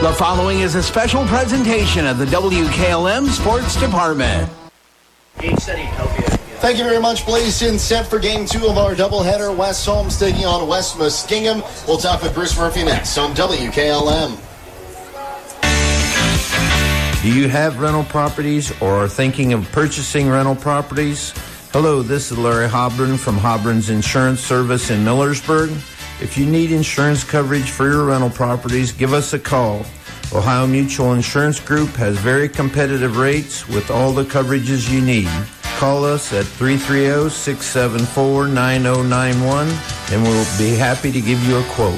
The following is a special presentation of the WKLM Sports Department. Gage said he'd help you. Thank you very much, Blazing. Set for Game 2 of our doubleheader. West Holmes taking on West Muskingum. We'll talk with Bruce Murphy next on WKLM. Do you have rental properties or are thinking of purchasing rental properties? Hello, this is Larry Hobron from Hobron's Insurance Service in Millersburg. If you need insurance coverage for your rental properties, give us a call. Ohio Mutual Insurance Group has very competitive rates with all the coverages you need. Call us at 330-674-9091 and we'll be happy to give you a quote.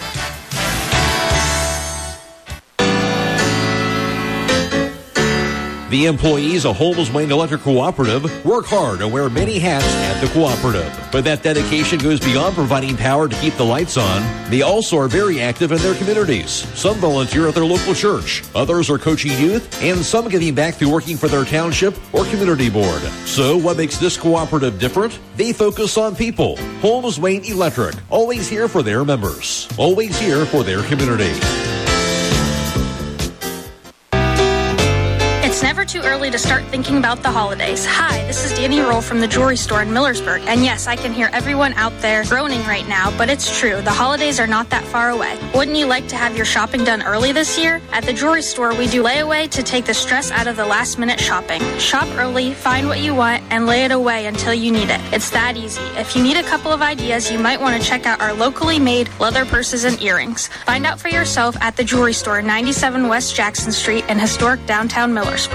The employees of Holmes Wayne Electric Cooperative work hard and wear many hats at the cooperative. But that dedication goes beyond providing power to keep the lights on. They also are very active in their communities. Some volunteer at their local church. Others are coaching youth, and some giving back through working for their township or community board. So what makes this cooperative different? They focus on people. Holmes Wayne Electric, always here for their members. Always here for their community. It's never too early to start thinking about the holidays. Hi, this is Danny Roll from the jewelry store in Millersburg. And yes, I can hear everyone out there groaning right now, but it's true. The holidays are not that far away. Wouldn't you like to have your shopping done early this year? At the jewelry store, we do layaway to take the stress out of the last-minute shopping. Shop early, find what you want, and lay it away until you need it. It's that easy. If you need a couple of ideas, you might want to check out our locally made leather purses and earrings. Find out for yourself at the jewelry store, 97 West Jackson Street in historic downtown Millersburg.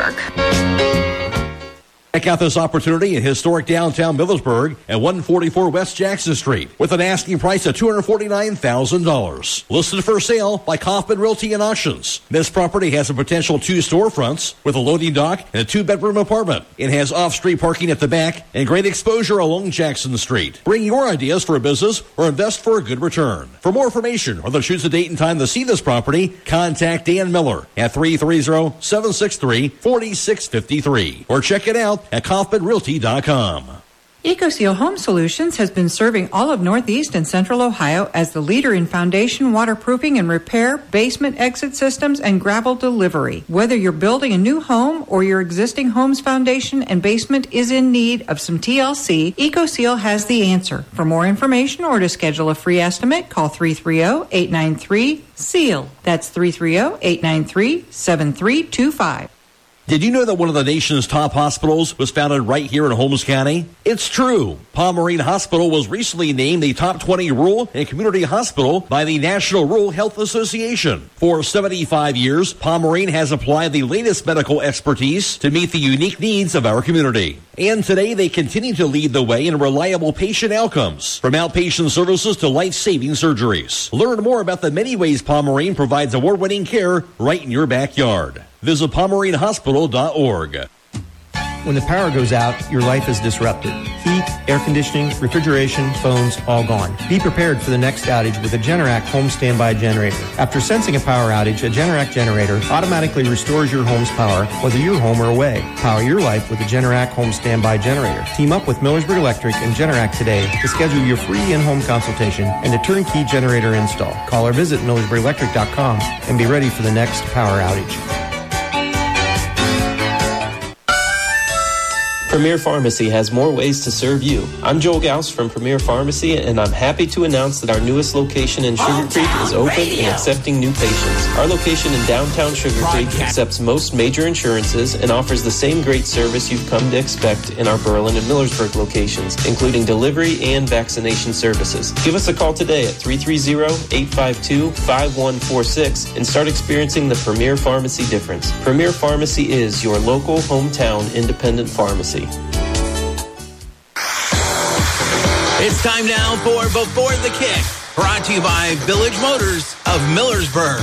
Check out this opportunity in historic downtown Millersburg at 144 West Jackson Street with an asking price of $249,000. Listed for sale by Kaufman Realty and Auctions. This property has a potential 2 storefronts with a loading dock and a 2-bedroom apartment. It has off-street parking at the back and great exposure along Jackson Street. Bring your ideas for a business or invest for a good return. For more information or to choose a date and time to see this property, contact Dan Miller at 330-763-4653 or check it out at KaufmanRealty.com. EcoSeal Home Solutions has been serving all of Northeast and Central Ohio as the leader in foundation waterproofing and repair, basement exit systems, and gravel delivery. Whether you're building a new home or your existing home's foundation and basement is in need of some TLC, EcoSeal has the answer. For more information or to schedule a free estimate, call 330-893-SEAL. That's 330-893-7325. Did you know that one of the nation's top hospitals was founded right here in Holmes County? It's true. Pomerene Hospital was recently named the top 20 rural and community hospital by the National Rural Health Association. For 75 years, Pomerene has applied the latest medical expertise to meet the unique needs of our community. And today they continue to lead the way in reliable patient outcomes, from outpatient services to life-saving surgeries. Learn more about the many ways Pomerene provides award-winning care right in your backyard. Visit PomereneHospital.org. When the power goes out, your life is disrupted. Heat, air conditioning, refrigeration, phones, all gone. Be prepared for the next outage with a Generac home standby generator. After sensing a power outage, a Generac generator automatically restores your home's power, whether you're home or away. Power your life with a Generac home standby generator. Team up with Millersburg Electric and Generac today to schedule your free in-home consultation and a turnkey generator install. Call or visit MillersburgElectric.com and be ready for the next power outage. Premier Pharmacy has more ways to serve you. I'm Joel Gauss from Premier Pharmacy, and I'm happy to announce that our newest location in Sugar Creek is open and accepting new patients. Our location in downtown Sugar Creek accepts most major insurances and offers the same great service you've come to expect in our Berlin and Millersburg locations, including delivery and vaccination services. Give us a call today at 330-852-5146 and start experiencing the Premier Pharmacy difference. Premier Pharmacy is your local hometown independent pharmacy. It's time now for Before the Kick, brought to you by Village Motors of Millersburg.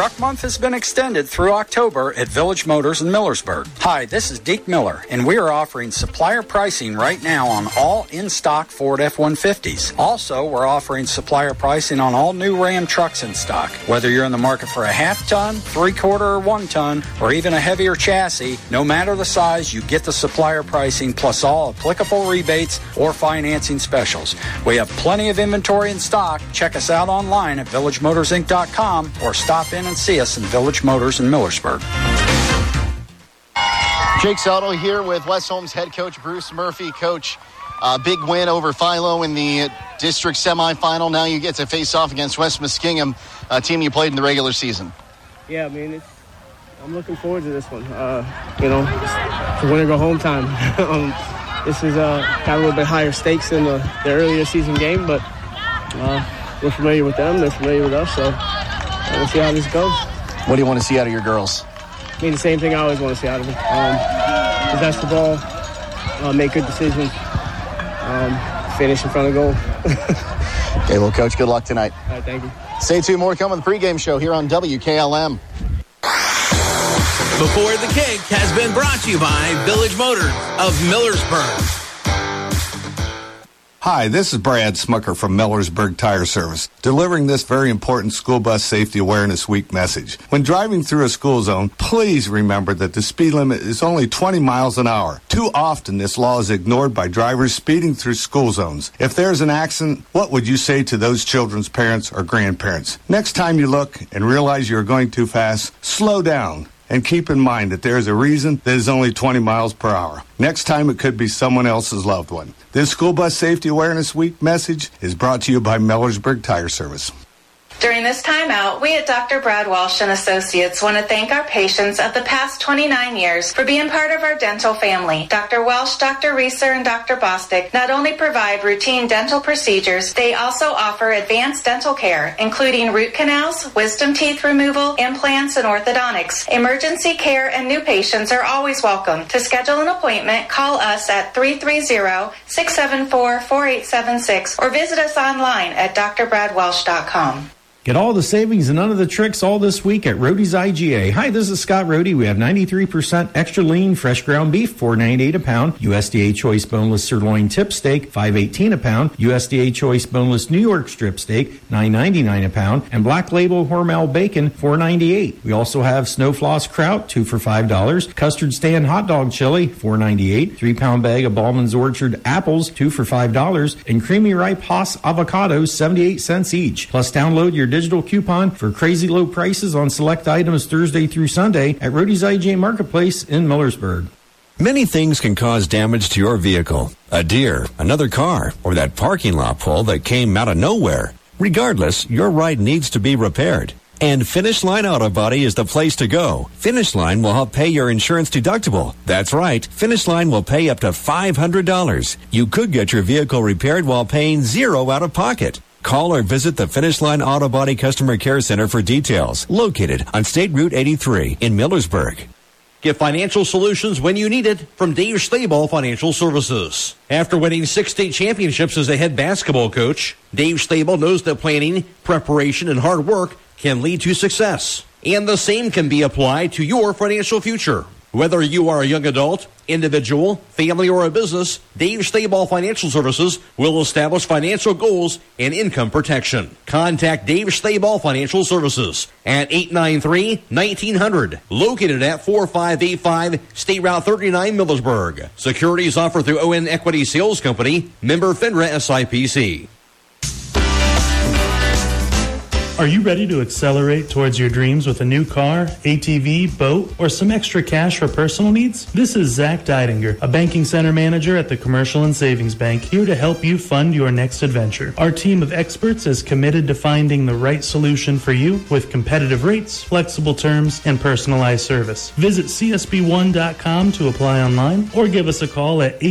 Truck Month has been extended through October at Village Motors in Millersburg. Hi, this is Deke Miller, and we are offering supplier pricing right now on all in-stock Ford F-150s. Also, we're offering supplier pricing on all new Ram trucks in stock. Whether you're in the market for a half-ton, 3/4, or 1-ton, or even a heavier chassis, no matter the size, you get the supplier pricing plus all applicable rebates or financing specials. We have plenty of inventory in stock. Check us out online at villagemotorsinc.com or stop in and see us in Village Motors in Millersburg. Jake Soto here with West Holmes head coach Bruce Murphy. Coach, big win over Philo in the district semifinal. Now you get to face off against West Muskingum, a team you played in the regular season. Yeah, I mean, I'm looking forward to this one. It's a win or go home time. This is got a little bit higher stakes than the earlier season game, but we're familiar with them. They're familiar with us, so we'll see how this goes. What do you want to see out of your girls? I mean, the same thing I always want to see out of them. Possess the ball, make good decisions, finish in front of goal. Okay, well, Coach, good luck tonight. All right, thank you. Stay tuned, more coming on the pregame show here on WKLM. Before the Kick has been brought to you by Village Motors of Millersburg. Hi, this is Brad Smucker from Millersburg Tire Service, delivering this very important School Bus Safety Awareness Week message. When driving through a school zone, please remember that the speed limit is only 20 miles an hour. Too often, this law is ignored by drivers speeding through school zones. If there's an accident, what would you say to those children's parents or grandparents? Next time you look and realize you're going too fast, slow down. And keep in mind that there is a reason that is only 20 miles per hour. Next time, it could be someone else's loved one. This School Bus Safety Awareness Week message is brought to you by Millersburg Tire Service. During this timeout, we at Dr. Brad Walsh and Associates want to thank our patients of the past 29 years for being part of our dental family. Dr. Walsh, Dr. Reeser, and Dr. Bostic not only provide routine dental procedures, they also offer advanced dental care, including root canals, wisdom teeth removal, implants, and orthodontics. Emergency care and new patients are always welcome. To schedule an appointment, call us at 330-674-4876 or visit us online at drbradwalsh.com. Get all the savings and none of the tricks all this week at Rody's IGA. Hi, this is Scott Rohde. We have 93% extra lean fresh ground beef, $4.98 a pound. USDA choice boneless sirloin tip steak, $5.18 a pound. USDA choice boneless New York strip steak, $9.99 a pound. And black label Hormel bacon, $4.98. We also have snow floss kraut, 2 for $5. Custard stand hot dog chili, $4.98. 3-pound bag of Ballman's Orchard apples, 2 for $5. And creamy ripe Hass avocados, 78 cents each. Plus download your digital coupon for crazy low prices on select items Thursday through Sunday at Rody's IGA Marketplace in Millersburg. Many things can cause damage to your vehicle. A deer, another car, or that parking lot pole that came out of nowhere. Regardless, your ride needs to be repaired. And Finish Line Auto Body is the place to go. Finish Line will help pay your insurance deductible. That's right. Finish Line will pay up to $500. You could get your vehicle repaired while paying $0 out of pocket. Call or visit the Finish Line Auto Body Customer Care Center for details. Located on State Route 83 in Millersburg. Get financial solutions when you need it from Dave Stayball Financial Services. After winning 6 state championships as a head basketball coach, Dave Stayball knows that planning, preparation, and hard work can lead to success. And the same can be applied to your financial future. Whether you are a young adult, individual, family, or a business, Dave Stayball Financial Services will establish financial goals and income protection. Contact Dave Stayball Financial Services at 893-1900, located at 4585 State Route 39, Millersburg. Securities offered through ON Equity Sales Company, member FINRA SIPC. Are you ready to accelerate towards your dreams with a new car, ATV, boat, or some extra cash for personal needs? This is Zach Deidinger, a banking center manager at the Commercial and Savings Bank, here to help you fund your next adventure. Our team of experts is committed to finding the right solution for you with competitive rates, flexible terms, and personalized service. Visit csb1.com to apply online or give us a call at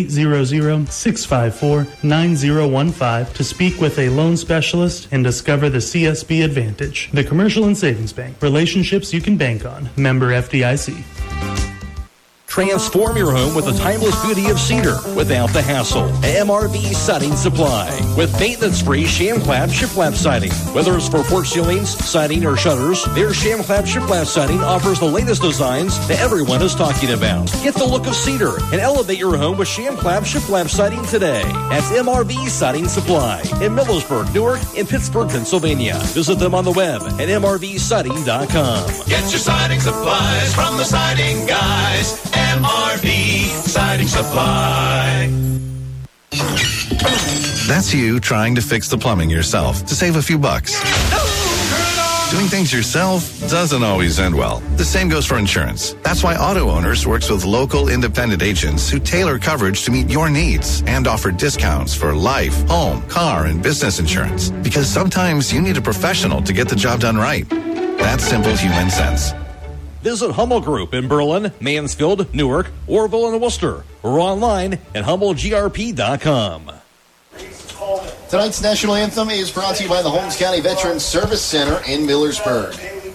800-654-9015 to speak with a loan specialist and discover the CSB Advantage. The Commercial and Savings Bank. Relationships you can bank on. Member FDIC. Transform your home with the timeless beauty of cedar without the hassle. MRV Siding Supply with maintenance-free sham-clap shiplap siding. Whether it's for porch ceilings, siding, or shutters, their sham-clap shiplap siding offers the latest designs that everyone is talking about. Get the look of cedar and elevate your home with sham-clap shiplap siding today. That's MRV Siding Supply in Millersburg, Newark, and Pittsburgh, Pennsylvania. Visit them on the web at mrvsiding.com. Get your siding supplies from the siding guys. MRV Siding Supply. That's you trying to fix the plumbing yourself to save a few bucks. Doing things yourself doesn't always end well. The same goes for insurance. That's why Auto Owners works with local independent agents who tailor coverage to meet your needs and offer discounts for life, home, car, and business insurance. Because sometimes you need a professional to get the job done right. That's simple human sense. Visit Hummel Group in Berlin, Mansfield, Newark, Orville, and Worcester, or online at HummelGRP.com. Tonight's national anthem is brought to you by the Holmes County Veterans Service Center in Millersburg.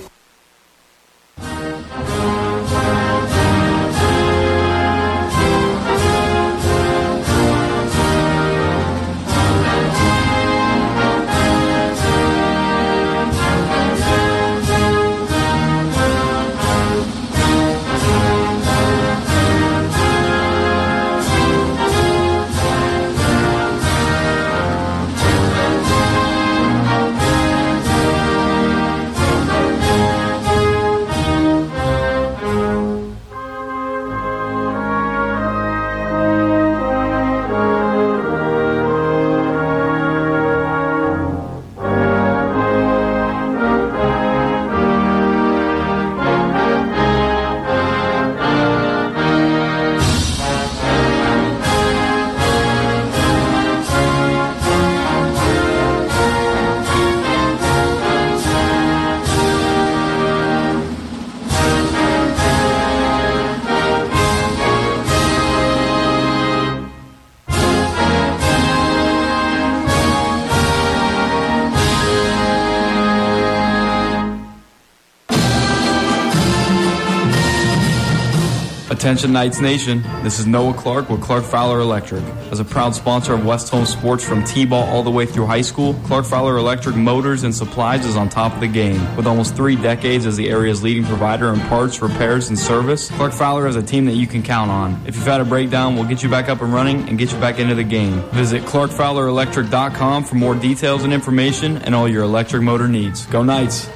Attention Knights Nation, this is Noah Clark with Clark Fowler Electric. As a proud sponsor of West Home Sports from T-ball all the way through high school, Clark Fowler Electric Motors and Supplies is on top of the game. With almost 3 decades as the area's leading provider in parts, repairs, and service, Clark Fowler is a team that you can count on. If you've had a breakdown, we'll get you back up and running and get you back into the game. Visit ClarkFowlerElectric.com for more details and information and all your electric motor needs. Go Knights!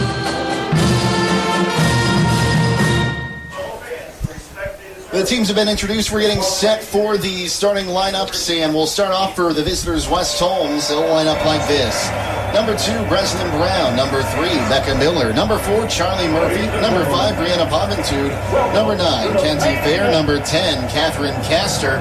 The teams have been introduced. We're getting set for the starting lineups, and we'll start off for the visitors, West Holmes. They'll line up like this. Number 2, Breslin Brown. Number 3, Becca Miller. Number 4, Charlie Murphy. Number 5, Brianna Poventude. Number 9, Kenzie Fair. Number 10, Catherine Castor.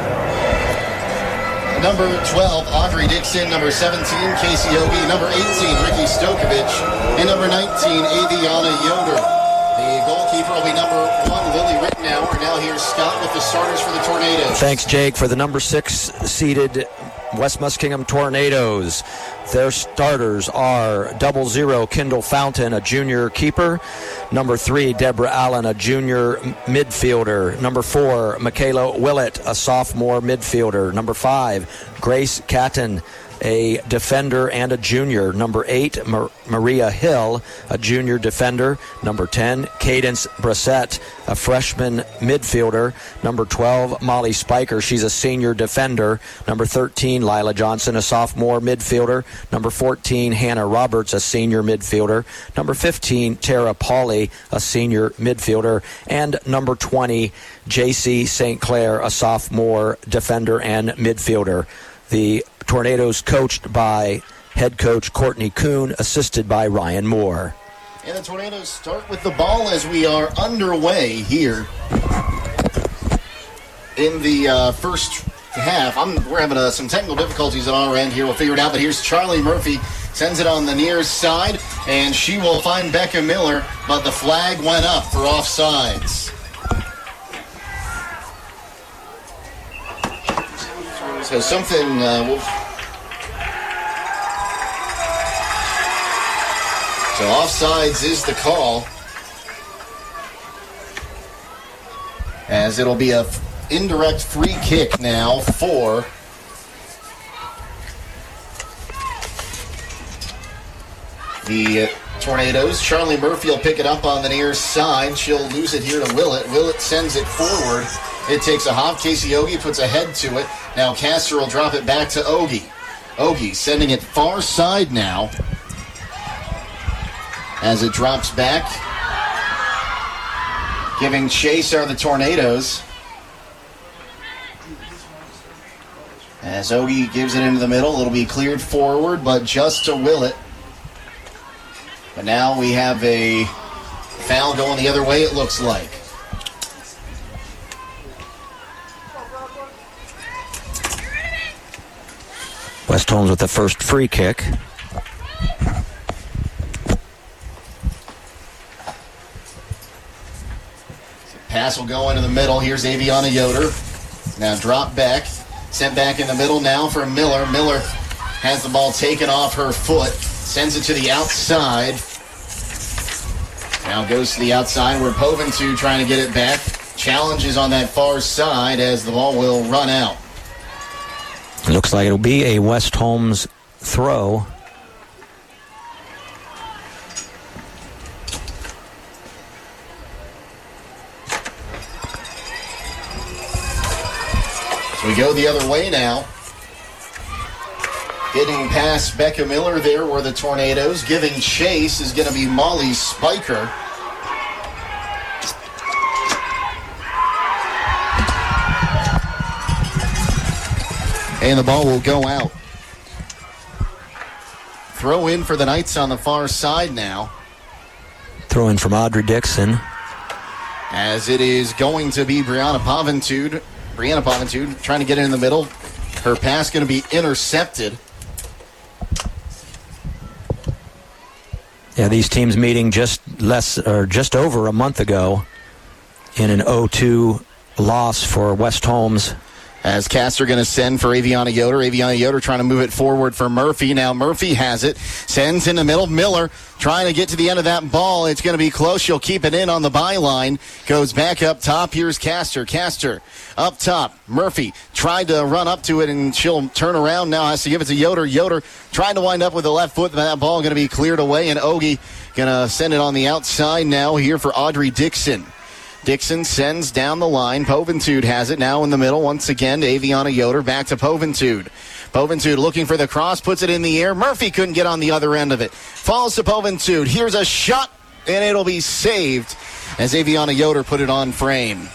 Number 12, Audrey Dixon. Number 17, Casey Hoagie. Number 18, Ricky Stokovich. And number 19, Aviana Yoder. The goalkeeper will be number 1, Lily Rittenauer. Now here's Scott with the starters for the Tornadoes. Thanks, Jake. For the number 6 seeded West Muskingum Tornadoes, their starters are 00 Kendall Fountain, a junior keeper. Number 3, Deborah Allen, a junior midfielder. Number 4, Michaela Willett, a sophomore midfielder. Number 5, Grace Catton, a defender and a junior. Number 8, Maria Hill, a junior defender. Number 10, Cadence Brissett, a freshman midfielder. Number 12, Molly Spiker, she's a senior defender. Number 13, Lila Johnson, a sophomore midfielder. Number 14, Hannah Roberts, a senior midfielder. Number 15, Tara Pauley, a senior midfielder. And number 20, JC St. Clair, a sophomore defender and midfielder. The Tornadoes coached by head coach Courtney Kuhn, assisted by Ryan Moore. And the Tornadoes start with the ball as we are underway here in the first half. We're having some technical difficulties on our end here. We'll figure it out, but here's Charlie Murphy. Sends it on the near side, and she will find Becca Miller, but the flag went up for offsides. So something So offsides is the call. as it'll be a indirect free kick now for the Tornadoes. Charlie Murphy will pick it up on the near side. She'll lose it here to Willett. Willett sends it forward. It takes a hop. Casey Ogie puts a head to it. Now Castor will drop it back to Ogie. Ogie sending it far side now as it drops back. Giving chase are the Tornadoes. As Ogie gives it into the middle, it'll be cleared forward, but just to Willett. But now we have a foul going the other way, it looks like. West Holmes with the first free kick. Pass will go into the middle. Here's Aviana Yoder. Now drop back. Sent back in the middle now for Miller. Miller has the ball taken off her foot. Sends it to the outside. Now goes to the outside where Poventu trying to get it back. Challenges on that far side as the ball will run out. Looks like it'll be a West Holmes throw. So we go the other way now. Getting past Becca Miller there were the Tornadoes. Giving chase is going to be Molly Spiker. And the ball will go out. Throw in for the Knights on the far side now. Throw in from Audrey Dixon. As it is going to be Brianna Poventude. Brianna Poventude trying to get it in the middle. Her pass going to be intercepted. Yeah, these teams meeting just over a month ago in an 0-2 loss for West Holmes. As Castor going to send for Aviana Yoder. Aviana Yoder trying to move it forward for Murphy. Now Murphy has it. Sends in the middle. Miller trying to get to the end of that ball. It's going to be close. She'll keep it in on the byline. Goes back up top. Here's Castor. Castor up top. Murphy tried to run up to it, and she'll turn around now. Has to give it to Yoder. Yoder trying to wind up with the left foot. That ball going to be cleared away, and Ogie going to send it on the outside now here for Audrey Dixon. Dixon sends down the line. Poventude has it now in the middle. Once again to Aviana Yoder. Back to Poventude. Poventude looking for the cross. Puts it in the air. Murphy couldn't get on the other end of it. Falls to Poventude. Here's a shot, and it'll be saved as Aviana Yoder put it on frame.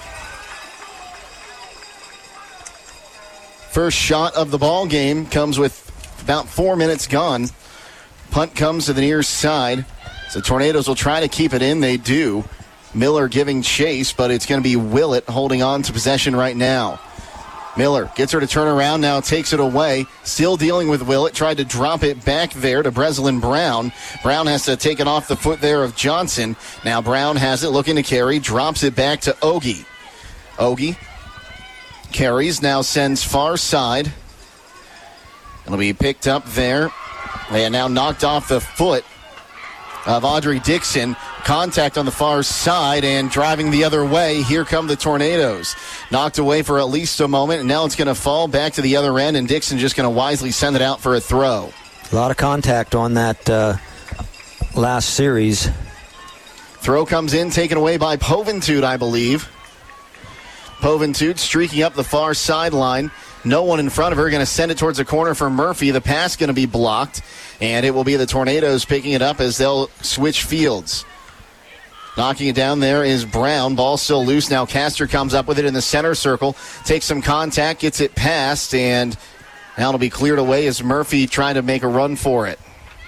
First shot of the ball game comes with about 4 minutes gone. Punt comes to the near side. So Tornadoes will try to keep it in. They do. Miller giving chase, but it's going to be Willett holding on to possession right now. Miller gets her to turn around, now takes it away. Still dealing with Willett. Tried to drop it back there to Breslin Brown. Brown has to take it off the foot there of Johnson. Now Brown has it, looking to carry. Drops it back to Ogie. Ogie carries, now sends far side. It'll be picked up there. And now knocked off the foot of Audrey Dixon. Contact on the far side and driving the other way. Here come the Tornadoes. Knocked away for at least a moment, and now it's going to fall back to the other end, and Dixon just going to wisely send it out for a throw. A lot of contact on that last series. Throw comes in, taken away by Poventude, I believe. Poventude streaking up the far sideline. No one in front of her. Going to send it towards the corner for Murphy. The pass going to be blocked, and it will be the Tornadoes picking it up as they'll switch fields. Knocking it down there is Brown. Ball still loose. Now Castor comes up with it in the center circle. Takes some contact, gets it past, and now it'll be cleared away as Murphy trying to make a run for it.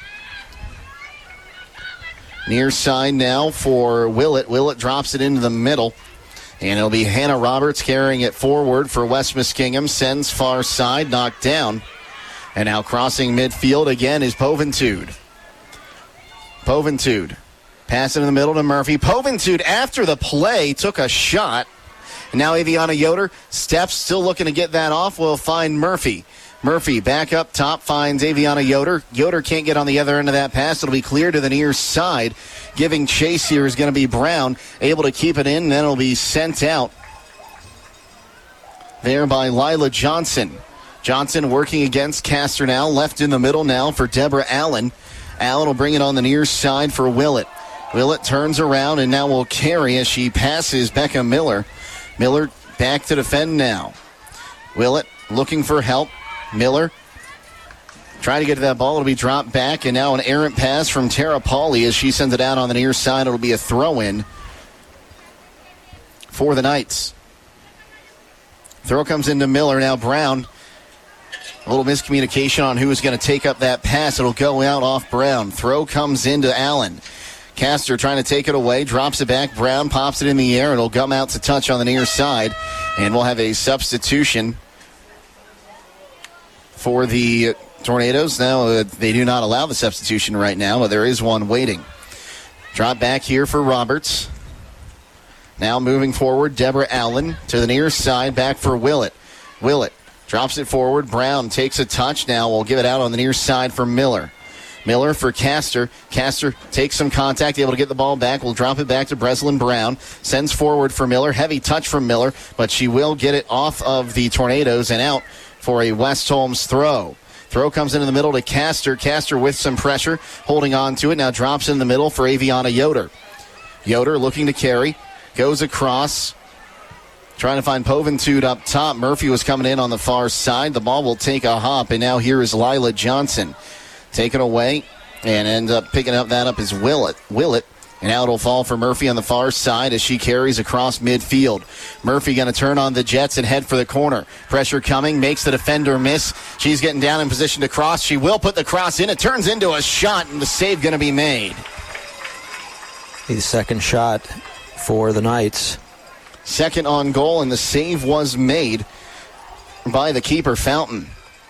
Near side now for Willett. Willett drops it into the middle. And it'll be Hannah Roberts carrying it forward for West Muskingum. Sends far side, knocked down. And now crossing midfield again is Poventude. Poventude. Pass it in the middle to Murphy. Poventude, after the play, took a shot. And now Aviana Yoder steps, still looking to get that off. Will find Murphy. Murphy back up top, finds Aviana Yoder. Yoder can't get on the other end of that pass. It'll be clear to the near side. Giving chase here is going to be Brown. Able to keep it in, and then it'll be sent out there by Lila Johnson. Johnson working against Castor now. Left in the middle now for Deborah Allen. Allen will bring it on the near side for Willett. Willett turns around and now will carry as she passes Becca Miller. Miller back to defend now. Willett looking for help. Miller trying to get to that ball. It'll be dropped back, and now an errant pass from Tara Pauly as she sends it out on the near side. It'll be a throw-in for the Knights. Throw comes into Miller. Now Brown. A little miscommunication on who is going to take up that pass. It'll go out off Brown. Throw comes into Allen. Castor trying to take it away. Drops it back. Brown pops it in the air. It'll come out to touch on the near side. And we'll have a substitution for the Tornadoes. Now, they do not allow the substitution right now, but there is one waiting. Drop back here for Roberts. Now moving forward, Deborah Allen to the near side. Back for Willett. Willett drops it forward. Brown takes a touch. Now we'll give it out on the near side for Miller. Miller for Castor. Castor takes some contact, able to get the ball back. We'll drop it back to Breslin Brown. Sends forward for Miller. Heavy touch from Miller, but she will get it off of the Tornadoes and out for a West Holmes throw. Throw comes into the middle to Castor. Castor with some pressure, holding on to it. Now drops in the middle for Aviana Yoder. Yoder looking to carry. Goes across. Trying to find Poventude up top. Murphy was coming in on the far side. The ball will take a hop, and now here is Lila Johnson. Taken away, and end up picking up that up is Willett. And now it'll fall for Murphy on the far side as she carries across midfield. Murphy going to turn on the Jets and head for the corner. Pressure coming, makes the defender miss. She's getting down in position to cross. She will put the cross in. It turns into a shot, and the save going to be made. The second shot for the Knights. Second on goal, and the save was made by the keeper, Fountain.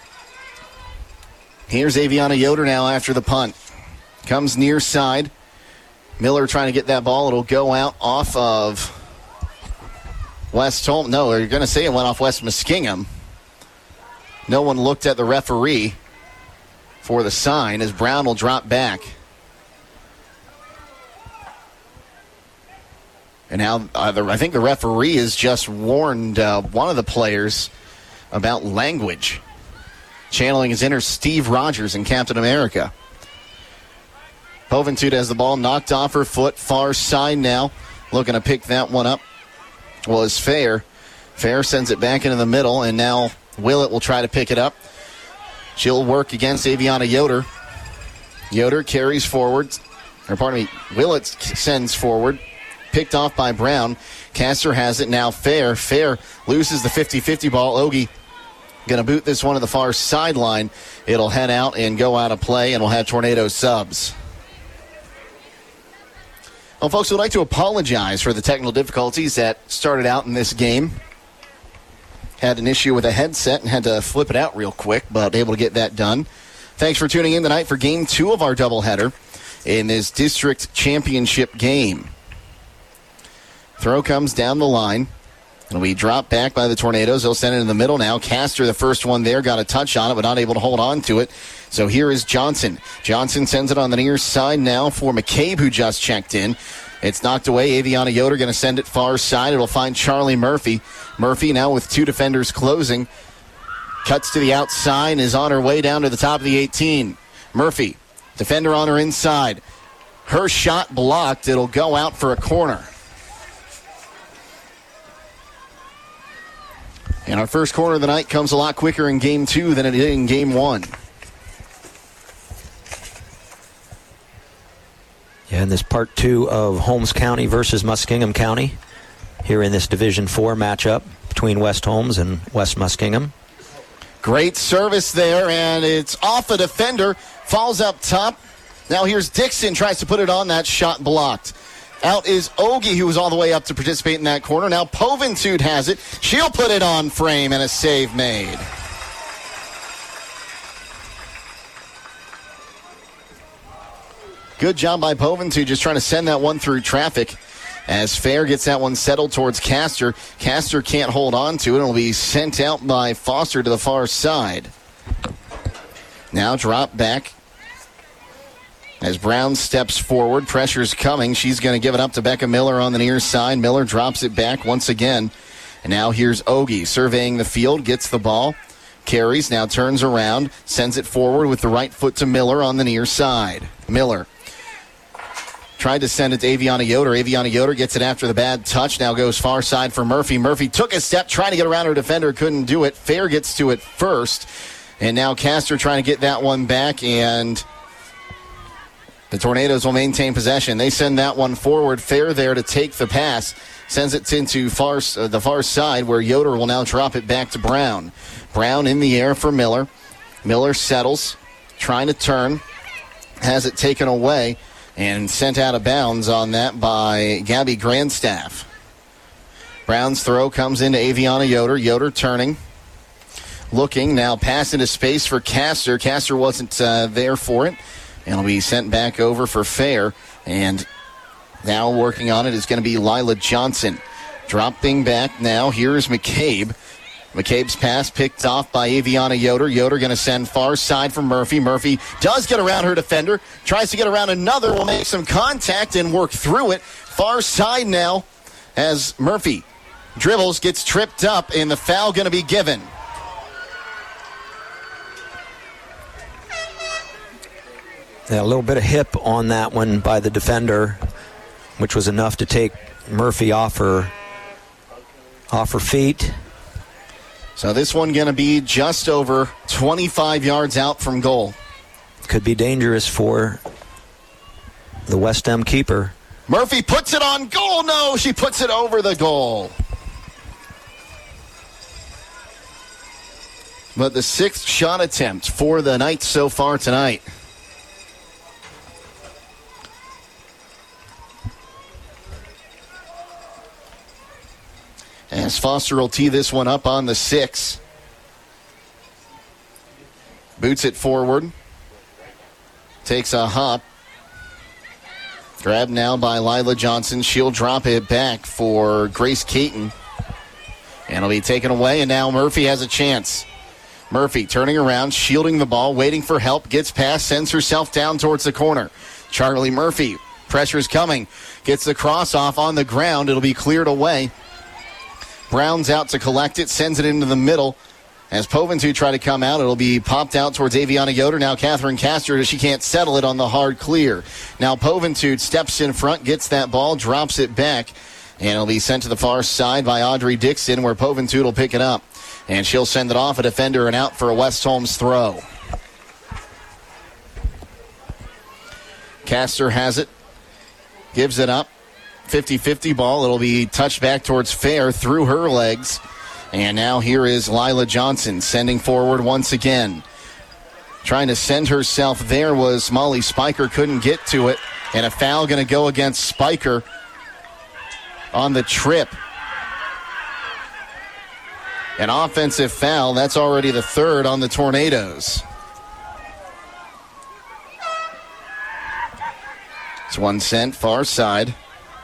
Here's Aviana Yoder now after the punt. Comes near side. Miller trying to get that ball. It'll go out off of West Holmes. No, you're going to say it went off West Muskingum. No one looked at the referee for the sign as Brown will drop back. And now I think the referee has just warned one of the players about language. Channeling his inner Steve Rogers in Captain America. Poventude has the ball knocked off her foot. Far side now. Looking to pick that one up was Fair. Fair sends it back into the middle, and now Willett will try to pick it up. She'll work against Aviana Yoder. Yoder carries forward. Willett sends forward. Picked off by Brown. Castor has it now. Fair loses the 50-50 ball. Ogie going to boot this one to the far sideline. It'll head out and go out of play, and we'll have Tornado subs. Well, folks, we'd like to apologize for the technical difficulties that started out in this game. Had an issue with a headset and had to flip it out real quick, but able to get that done. Thanks for tuning in tonight for Game 2 of our doubleheader in this district championship game. Throw comes down the line. It'll be dropped back by the Tornadoes. They'll send it in the middle now. Castor, the first one there, got a touch on it, but not able to hold on to it. So here is Johnson. Johnson sends it on the near side now for McCabe, who just checked in. It's knocked away. Aviana Yoder going to send it far side. It'll find Charlie Murphy. Murphy now with two defenders closing. Cuts to the outside and is on her way down to the top of the 18. Murphy, defender on her inside. Her shot blocked. It'll go out for a corner. And our first corner of the night comes a lot quicker in Game 2 than it did in Game 1. Yeah, and this part 2 of Holmes County versus Muskingum County here in this Division 4 matchup between West Holmes and West Muskingum. Great service there, and it's off a defender. Falls up top. Now here's Dixon, tries to put it on. That shot blocked. Out is Ogie, who was all the way up to participate in that corner. Now Poventude has it. She'll put it on frame, and a save made. Good job by Poventude, just trying to send that one through traffic. As Fair gets that one settled towards Castor. Castor can't hold on to it. It'll be sent out by Foster to the far side. Now drop back. As Brown steps forward, pressure's coming. She's going to give it up to Becca Miller on the near side. Miller drops it back once again. And now here's Ogie surveying the field, gets the ball, carries, now turns around, sends it forward with the right foot to Miller on the near side. Miller tried to send it to Aviana Yoder. Aviana Yoder gets it after the bad touch. Now goes far side for Murphy. Murphy took a step trying to get around her defender. Couldn't do it. Fair gets to it first. And now Castor trying to get that one back. And the Tornadoes will maintain possession. They send that one forward. Fair there to take the pass. Sends it into the far side where Yoder will now drop it back to Brown. Brown in the air for Miller. Miller settles. Trying to turn. Has it taken away. And sent out of bounds on that by Gabby Grandstaff. Brown's throw comes into Aviana Yoder. Yoder turning. Looking. Now pass into space for Castor. Castor wasn't there for it. And it'll be sent back over for Fair. And now working on it is going to be Lila Johnson. Dropping back now. Here's McCabe. McCabe's pass picked off by Aviana Yoder. Yoder going to send far side for Murphy. Murphy does get around her defender. Tries to get around another. Will make some contact and work through it. Far side now as Murphy dribbles, gets tripped up, and the foul going to be given. Yeah, a little bit of hip on that one by the defender, which was enough to take Murphy off her feet. So this one going to be just over 25 yards out from goal. Could be dangerous for the West End keeper. Murphy puts it on goal. No, she puts it over the goal. But the 6th shot attempt for the Knights so far tonight. As Foster will tee this one up on the 6. Boots it forward. Takes a hop. Grabbed now by Lila Johnson. She'll drop it back for Grace Caton. And it'll be taken away, and now Murphy has a chance. Murphy turning around, shielding the ball, waiting for help. Gets past, sends herself down towards the corner. Charlie Murphy, pressure's coming. Gets the cross off on the ground. It'll be cleared away. Brown's out to collect it, sends it into the middle. As Poventu try to come out, it'll be popped out towards Aviana Yoder. Now Catherine Castor, she can't settle it on the hard clear. Now Poventu steps in front, gets that ball, drops it back, and it'll be sent to the far side by Audrey Dixon, where Poventu will pick it up. And she'll send it off a defender and out for a West Holmes throw. Castor has it, gives it up. 50-50 ball. It'll be touched back towards Fair through her legs. And now here is Lila Johnson sending forward once again. Trying to send herself there was Molly Spiker. Couldn't get to it. And a foul going to go against Spiker on the trip. An offensive foul. That's already the 3rd on the Tornadoes. It's one sent far side.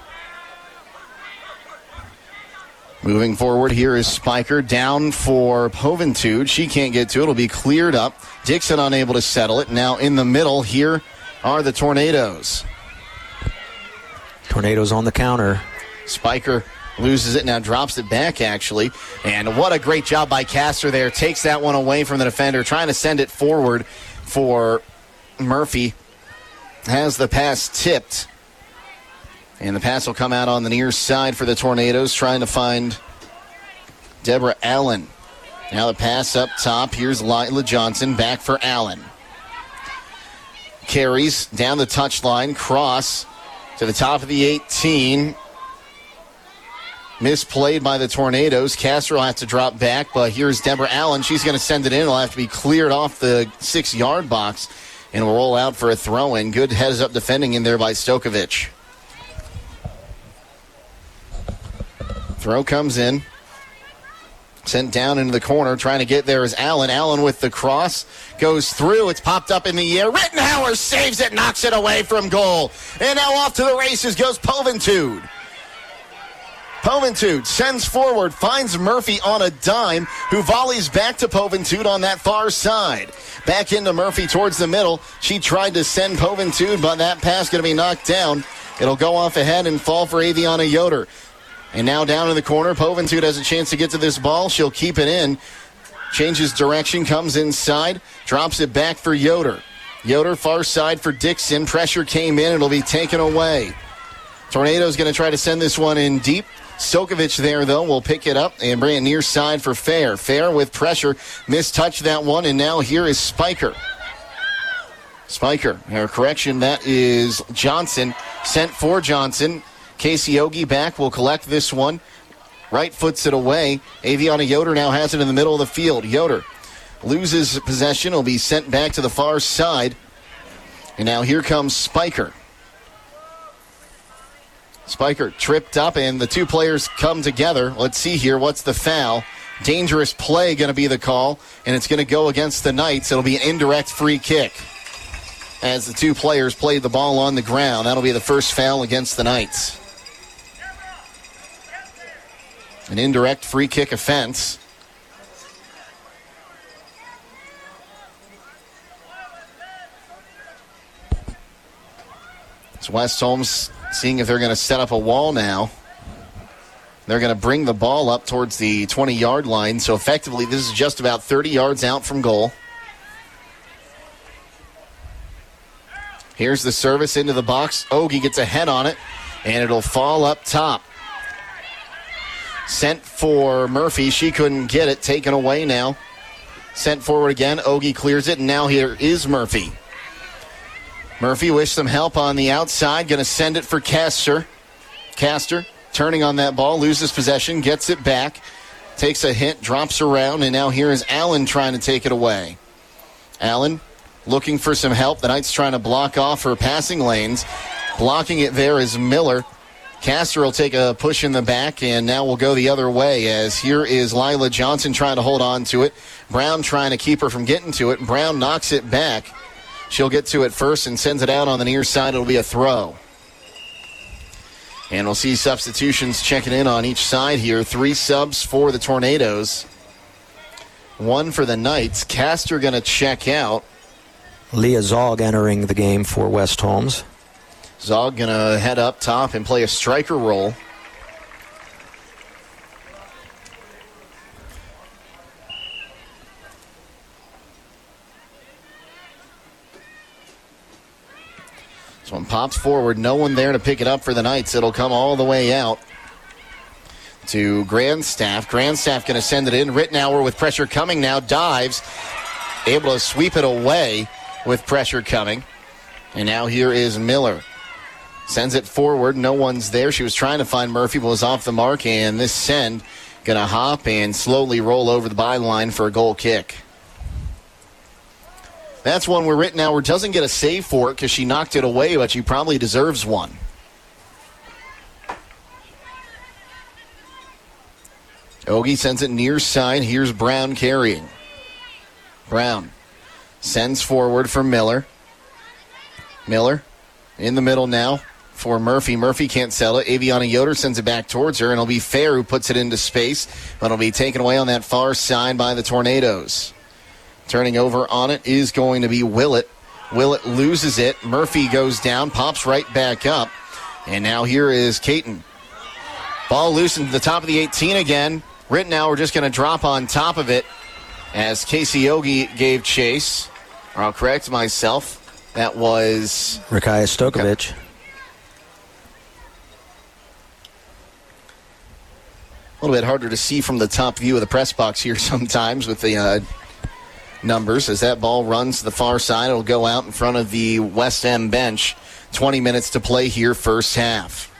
Moving forward, here is Spiker down for Poventude. She can't get to it. It'll be cleared up. Dixon unable to settle it. Now in the middle, here are the Tornadoes. Tornadoes on the counter. Spiker loses it, now drops it back, actually. And what a great job by Castor there. Takes that one away from the defender, trying to send it forward for Murphy. Has the pass tipped. And the pass will come out on the near side for the Tornadoes, trying to find Deborah Allen. Now the pass up top. Here's Lila Johnson, back for Allen. Carries down the touchline, cross to the top of the 18. Misplayed by the Tornadoes. Castor will have to drop back, but here's Deborah Allen. She's going to send it in. It'll have to be cleared off the 6-yard box and will roll out for a throw-in. Good heads-up defending in there by Stokovich. Throw comes in. Sent down into the corner. Trying to get there is Allen. Allen with the cross. Goes through. It's popped up in the air. Rittenhauer saves it. Knocks it away from goal. And now off to the races goes Poventude. Poventude sends forward. Finds Murphy on a dime, who volleys back to Poventude on that far side. Back into Murphy towards the middle. She tried to send Poventude, but that pass going to be knocked down. It'll go off ahead and fall for Aviana Yoder. And now down in the corner, Poventude has a chance to get to this ball. She'll keep it in. Changes direction, comes inside, drops it back for Yoder. Yoder, far side for Dixon. Pressure came in. It'll be taken away. Tornado's going to try to send this one in deep. Sokovic there, though, will pick it up and bring it near side for Fair. Fair with pressure. Mistouched that one, and now here is Spiker. Spiker, her correction, that is Johnson. Sent for Johnson. Casey Ogie back will collect this one. Right foots it away. Aviana Yoder now has it in the middle of the field. Yoder loses possession. Will be sent back to the far side. And now here comes Spiker. Spiker tripped up, and the two players come together. Let's see here. What's the foul? Dangerous play going to be the call, and it's going to go against the Knights. It'll be an indirect free kick as the two players played the ball on the ground. That'll be the first foul against the Knights. An indirect free kick offense. It's West Holmes seeing if they're going to set up a wall now. They're going to bring the ball up towards the 20-yard line. So effectively, this is just about 30 yards out from goal. Here's the service into the box. Ogie gets a head on it, and it'll fall up top. Sent for Murphy. She couldn't get it. Taken away now. Sent forward again. Ogie clears it, and now here is Murphy. Murphy with some help on the outside. Going to send it for Castor. Castor turning on that ball. Loses possession. Gets it back. Takes a hit. Drops around. And now here is Allen trying to take it away. Allen looking for some help. The Knights trying to block off her passing lanes. Blocking it there is Miller. Castor will take a push in the back, and now we'll go the other way as here is Lila Johnson trying to hold on to it. Brown trying to keep her from getting to it. Brown knocks it back. She'll get to it first and sends it out on the near side. It'll be a throw. And we'll see substitutions checking in on each side here. 3 subs for the Tornadoes. 1 for the Knights. Castor going to check out. Leah Zog entering the game for West Holmes. Zog going to head up top and play a striker role. This one pops forward. No one there to pick it up for the Knights. It'll come all the way out to Grandstaff. Grandstaff going to send it in. Rittenauer with pressure coming now. Dives. Able to sweep it away with pressure coming. And now here is Miller. Sends it forward. No one's there. She was trying to find Murphy, but was off the mark. And this send going to hop and slowly roll over the byline for a goal kick. That's one where Rittenauer doesn't get a save for it because she knocked it away, but she probably deserves one. Ogie sends it near side. Here's Brown carrying. Brown sends forward for Miller. Miller in the middle now for Murphy. Murphy can't sell it. Aviana Yoder sends it back towards her, and it'll be Fair who puts it into space, but it'll be taken away on that far side by the Tornadoes. Turning over on it is going to be Willett. Willett loses it. Murphy goes down, pops right back up. And now here is Caton. Ball loosened to the top of the 18 again. Rittenauer just going to drop on top of it as Casey Ogie gave chase. Or I'll correct myself. That was Rikaya Stokovic. A little bit harder to see from the top view of the press box here sometimes with the numbers. As that ball runs to the far side, it'll go out in front of the West End bench. 20 minutes to play here, first half.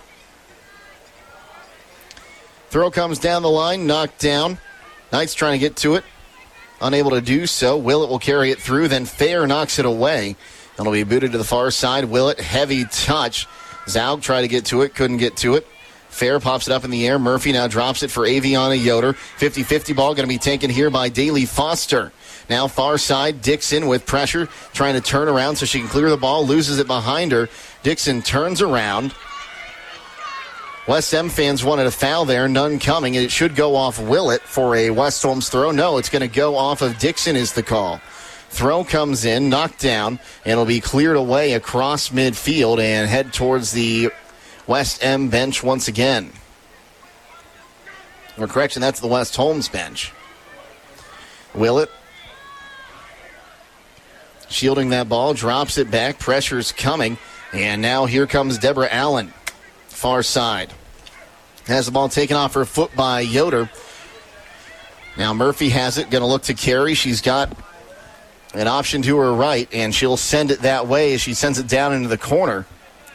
Throw comes down the line, knocked down. Knights trying to get to it. Unable to do so. Willett will carry it through, then Fair knocks it away. It'll be booted to the far side. Willett, heavy touch. Zaug tried to get to it, couldn't get to it. Fair pops it up in the air. Murphy now drops it for Aviana Yoder. 50-50 ball going to be taken here by Daly Foster. Now far side, Dixon with pressure, trying to turn around so she can clear the ball, loses it behind her. Dixon turns around. West End fans wanted a foul there, none coming. It should go off Willett for a West Holmes throw. No, it's going to go off of Dixon is the call. Throw comes in, knocked down, and it'll be cleared away across midfield and head towards the West End bench once again. Or correction, that's the West Holmes bench. Willett shielding that ball, drops it back, pressure's coming, and now here comes Deborah Allen, far side. Has the ball taken off her foot by Yoder. Now Murphy has it, going to look to carry. She's got an option to her right, and she'll send it that way as she sends it down into the corner.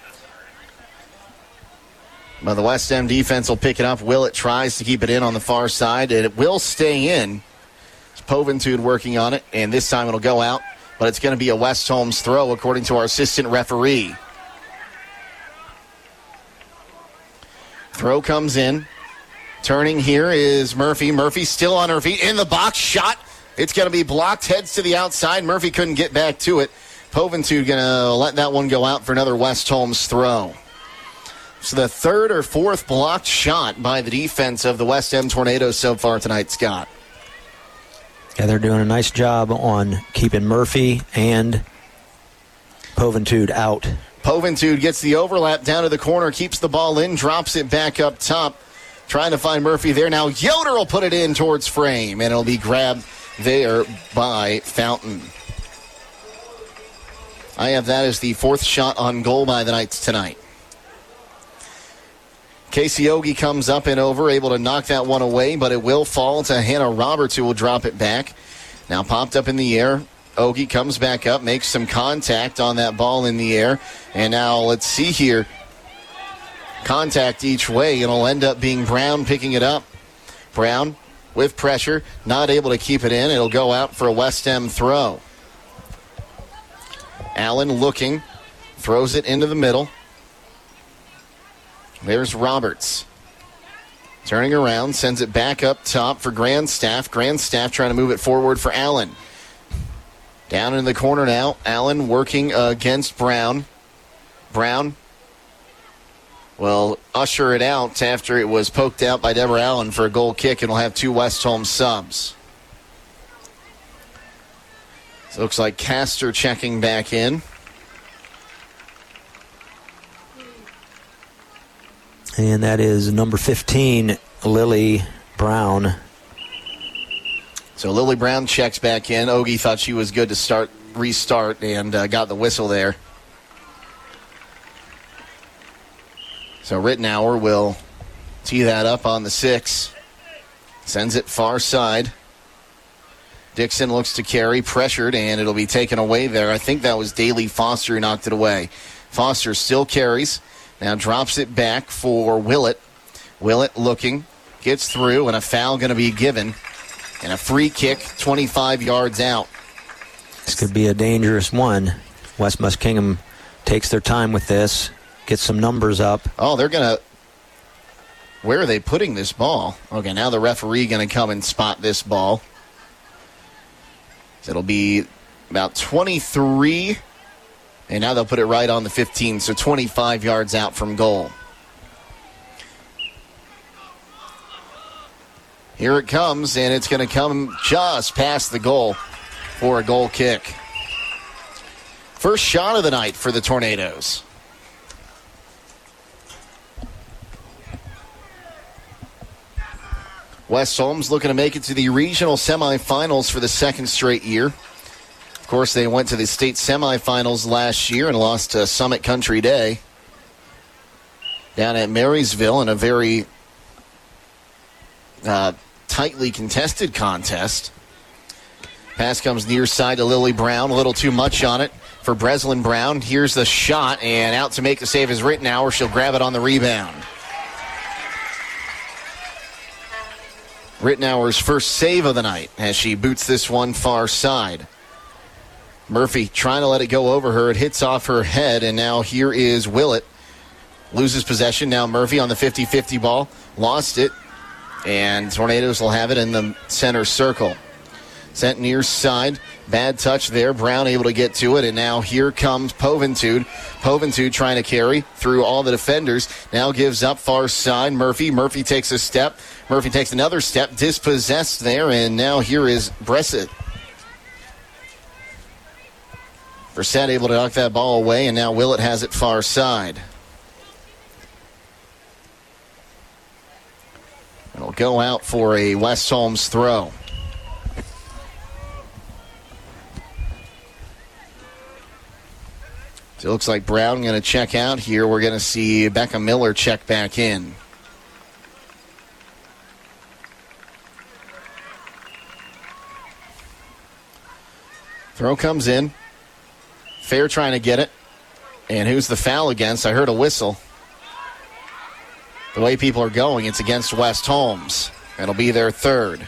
But the West End defense will pick it up. Willett tries to keep it in on the far side, and it will stay in. It's Poventude working on it, and this time it'll go out, but it's going to be a West Holmes throw, according to our assistant referee. Throw comes in. Turning here is Murphy. Murphy still on her feet. In the box, shot. It's going to be blocked. Heads to the outside. Murphy couldn't get back to it. Poventude going to let that one go out for another West Holmes throw. So the third or fourth blocked shot by the defense of the West End Tornadoes so far tonight, Scott. Yeah, they're doing a nice job on keeping Murphy and Poventude out. Poventude gets the overlap down to the corner, keeps the ball in, drops it back up top. Trying to find Murphy there. Now Yoder will put it in towards frame, and it'll be grabbed there by Fountain. I have that as the fourth shot on goal by the Knights tonight. Casey Ogie comes up and over, able to knock that one away, but it will fall to Hannah Roberts, who will drop it back. Now popped up in the air. Ogie comes back up, makes some contact on that ball in the air. And now let's see here. Contact each way, and it'll end up being Brown picking it up. Brown with pressure, not able to keep it in. It'll go out for a West End throw. Allen looking, throws it into the middle. There's Roberts. Turning around, sends it back up top for Grandstaff. Grandstaff trying to move it forward for Allen. Down in the corner now. Allen working against Brown. Brown will usher it out after it was poked out by Deborah Allen for a goal kick, and we'll have two West Holmes subs. So it looks like Castor checking back in. And that is number 15, Lily Brown. So Lily Brown checks back in. Ogie thought she was good to restart, and got the whistle there. So Rittenauer will tee that up on the 6. Sends it far side. Dixon looks to carry, pressured, and it'll be taken away there. I think that was Daly Foster who knocked it away. Foster still carries. Now drops it back for Willett. Willett looking, gets through, and a foul going to be given. And a free kick 25 yards out. This could be a dangerous one. West Muskingum takes their time with this, gets some numbers up. Oh, they're going to... Where are they putting this ball? Okay, now the referee going to come and spot this ball. So it'll be about 23... And now they'll put it right on the 15, so 25 yards out from goal. Here it comes, and it's going to come just past the goal for a goal kick. First shot of the night for the Tornadoes. West Holmes looking to make it to the regional semifinals for the second straight year. Of course, they went to the state semifinals last year and lost to Summit Country Day down at Marysville in a very tightly contested contest. Pass comes near side to Lily Brown. A little too much on it for Breslin Brown. Here's the shot, and out to make the save is Rittenauer. She'll grab it on the rebound. Rittenauer's first save of the night as she boots this one far side. Murphy trying to let it go over her. It hits off her head, and now here is Willett. Loses possession. Now Murphy on the 50-50 ball. Lost it, and Tornadoes will have it in the center circle. Sent near side. Bad touch there. Brown able to get to it, and now here comes Poventude. Poventude trying to carry through all the defenders. Now gives up far side. Murphy takes a step. Murphy takes another step. Dispossessed there, and now here is Bressett. Bressett able to knock that ball away, and now Willett has it far side. It'll go out for a West Holmes throw. So it looks like Brown going to check out here. We're going to see Becca Miller check back in. Throw comes in. Fair trying to get it. And who's the foul against? I heard a whistle. The way people are going, it's against West Holmes. It'll be their third.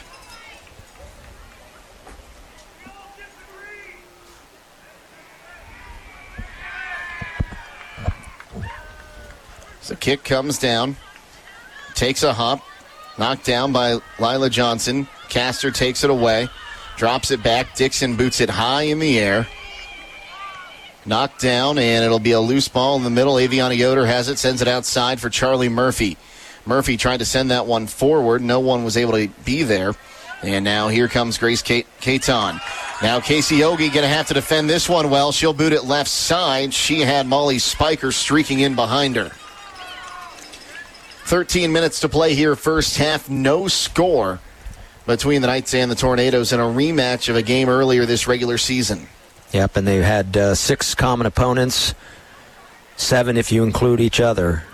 So kick comes down. Takes a hop. Knocked down by Lila Johnson. Castor takes it away. Drops it back. Dixon boots it high in the air. Knocked down, and it'll be a loose ball in the middle. Aviana Yoder has it, sends it outside for Charlie Murphy. Murphy tried to send that one forward. No one was able to be there. And now here comes Grace Caton. Now Casey Ogie going to have to defend this one well. She'll boot it left side. She had Molly Spiker streaking in behind her. 13 minutes to play here, first half. No score between the Knights and the Tornadoes in a rematch of a game earlier this regular season. Yep, and they've had 6 common opponents, 7 if you include each other.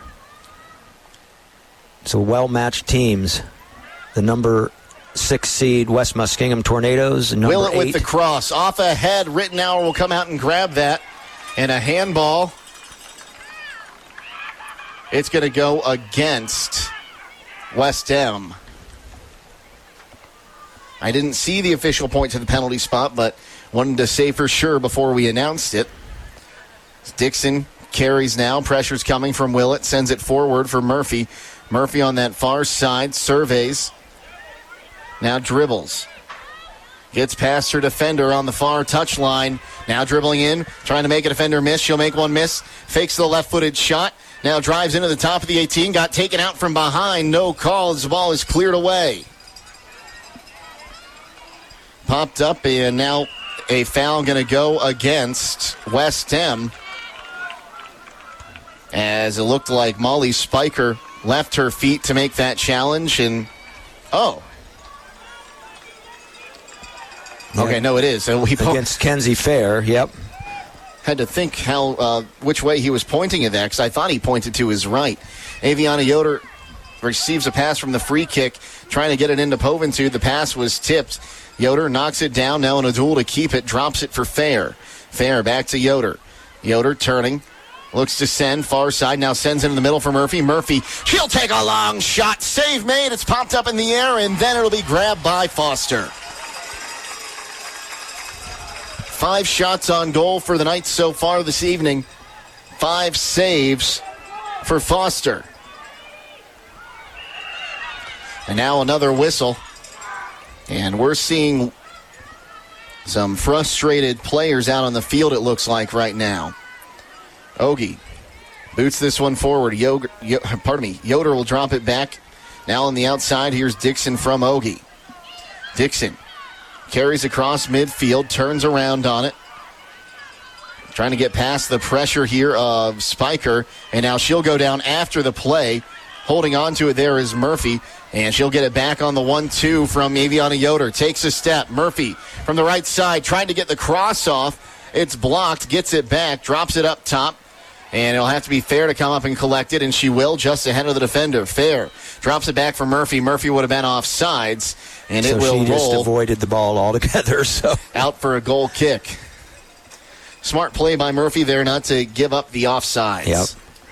So well-matched teams. The number 6 seed West Muskingum Tornadoes. And number Willett 8. with the cross. Off ahead. Rittenauer will come out and grab that. And a handball. It's going to go against West M. I didn't see the official point to the penalty spot, but wanted to say for sure before we announced it. Dixon carries now. Pressure's coming from Willett. Sends it forward for Murphy. Murphy on that far side. Surveys. Now dribbles. Gets past her defender on the far touchline. Now dribbling in. Trying to make a defender miss. She'll make one miss. Fakes the left-footed shot. Now drives into the top of the 18. Got taken out from behind. No call as the ball is cleared away. Popped up, and now a foul going to go against West M, as it looked like Molly Spiker left her feet to make that challenge, and okay, no, it is. So against Kenzie Fair, yep. Had to think which way he was pointing at that, because I thought he pointed to his right. Aviana Yoder receives a pass from the free kick, trying to get it into Poventude. The pass was tipped. Yoder knocks it down, now in a duel to keep it, drops it for Fair. Fair back to Yoder. Yoder turning, looks to send, far side, now sends it in the middle for Murphy. Murphy, she'll take a long shot. Save made, it's popped up in the air, and then it'll be grabbed by Foster. 5 shots on goal for the Knights so far this evening. 5 saves for Foster. And now another whistle. And we're seeing some frustrated players out on the field, it looks like, right now. Ogie boots this one forward. Yoder will drop it back. Now on the outside, here's Dixon from Ogie. Dixon carries across midfield, turns around on it. Trying to get past the pressure here of Spiker. And now she'll go down after the play. Holding on to it there is Murphy. And she'll get it back on the 1-2 from Aviana Yoder. Takes a step. Murphy from the right side trying to get the cross off. It's blocked. Gets it back. Drops it up top. And it'll have to be Fair to come up and collect it. And she will just ahead of the defender. Fair drops it back for Murphy. Murphy would have been off sides. And it will roll. She just avoided the ball altogether. So out for a goal kick. Smart play by Murphy there not to give up the offsides. Yep.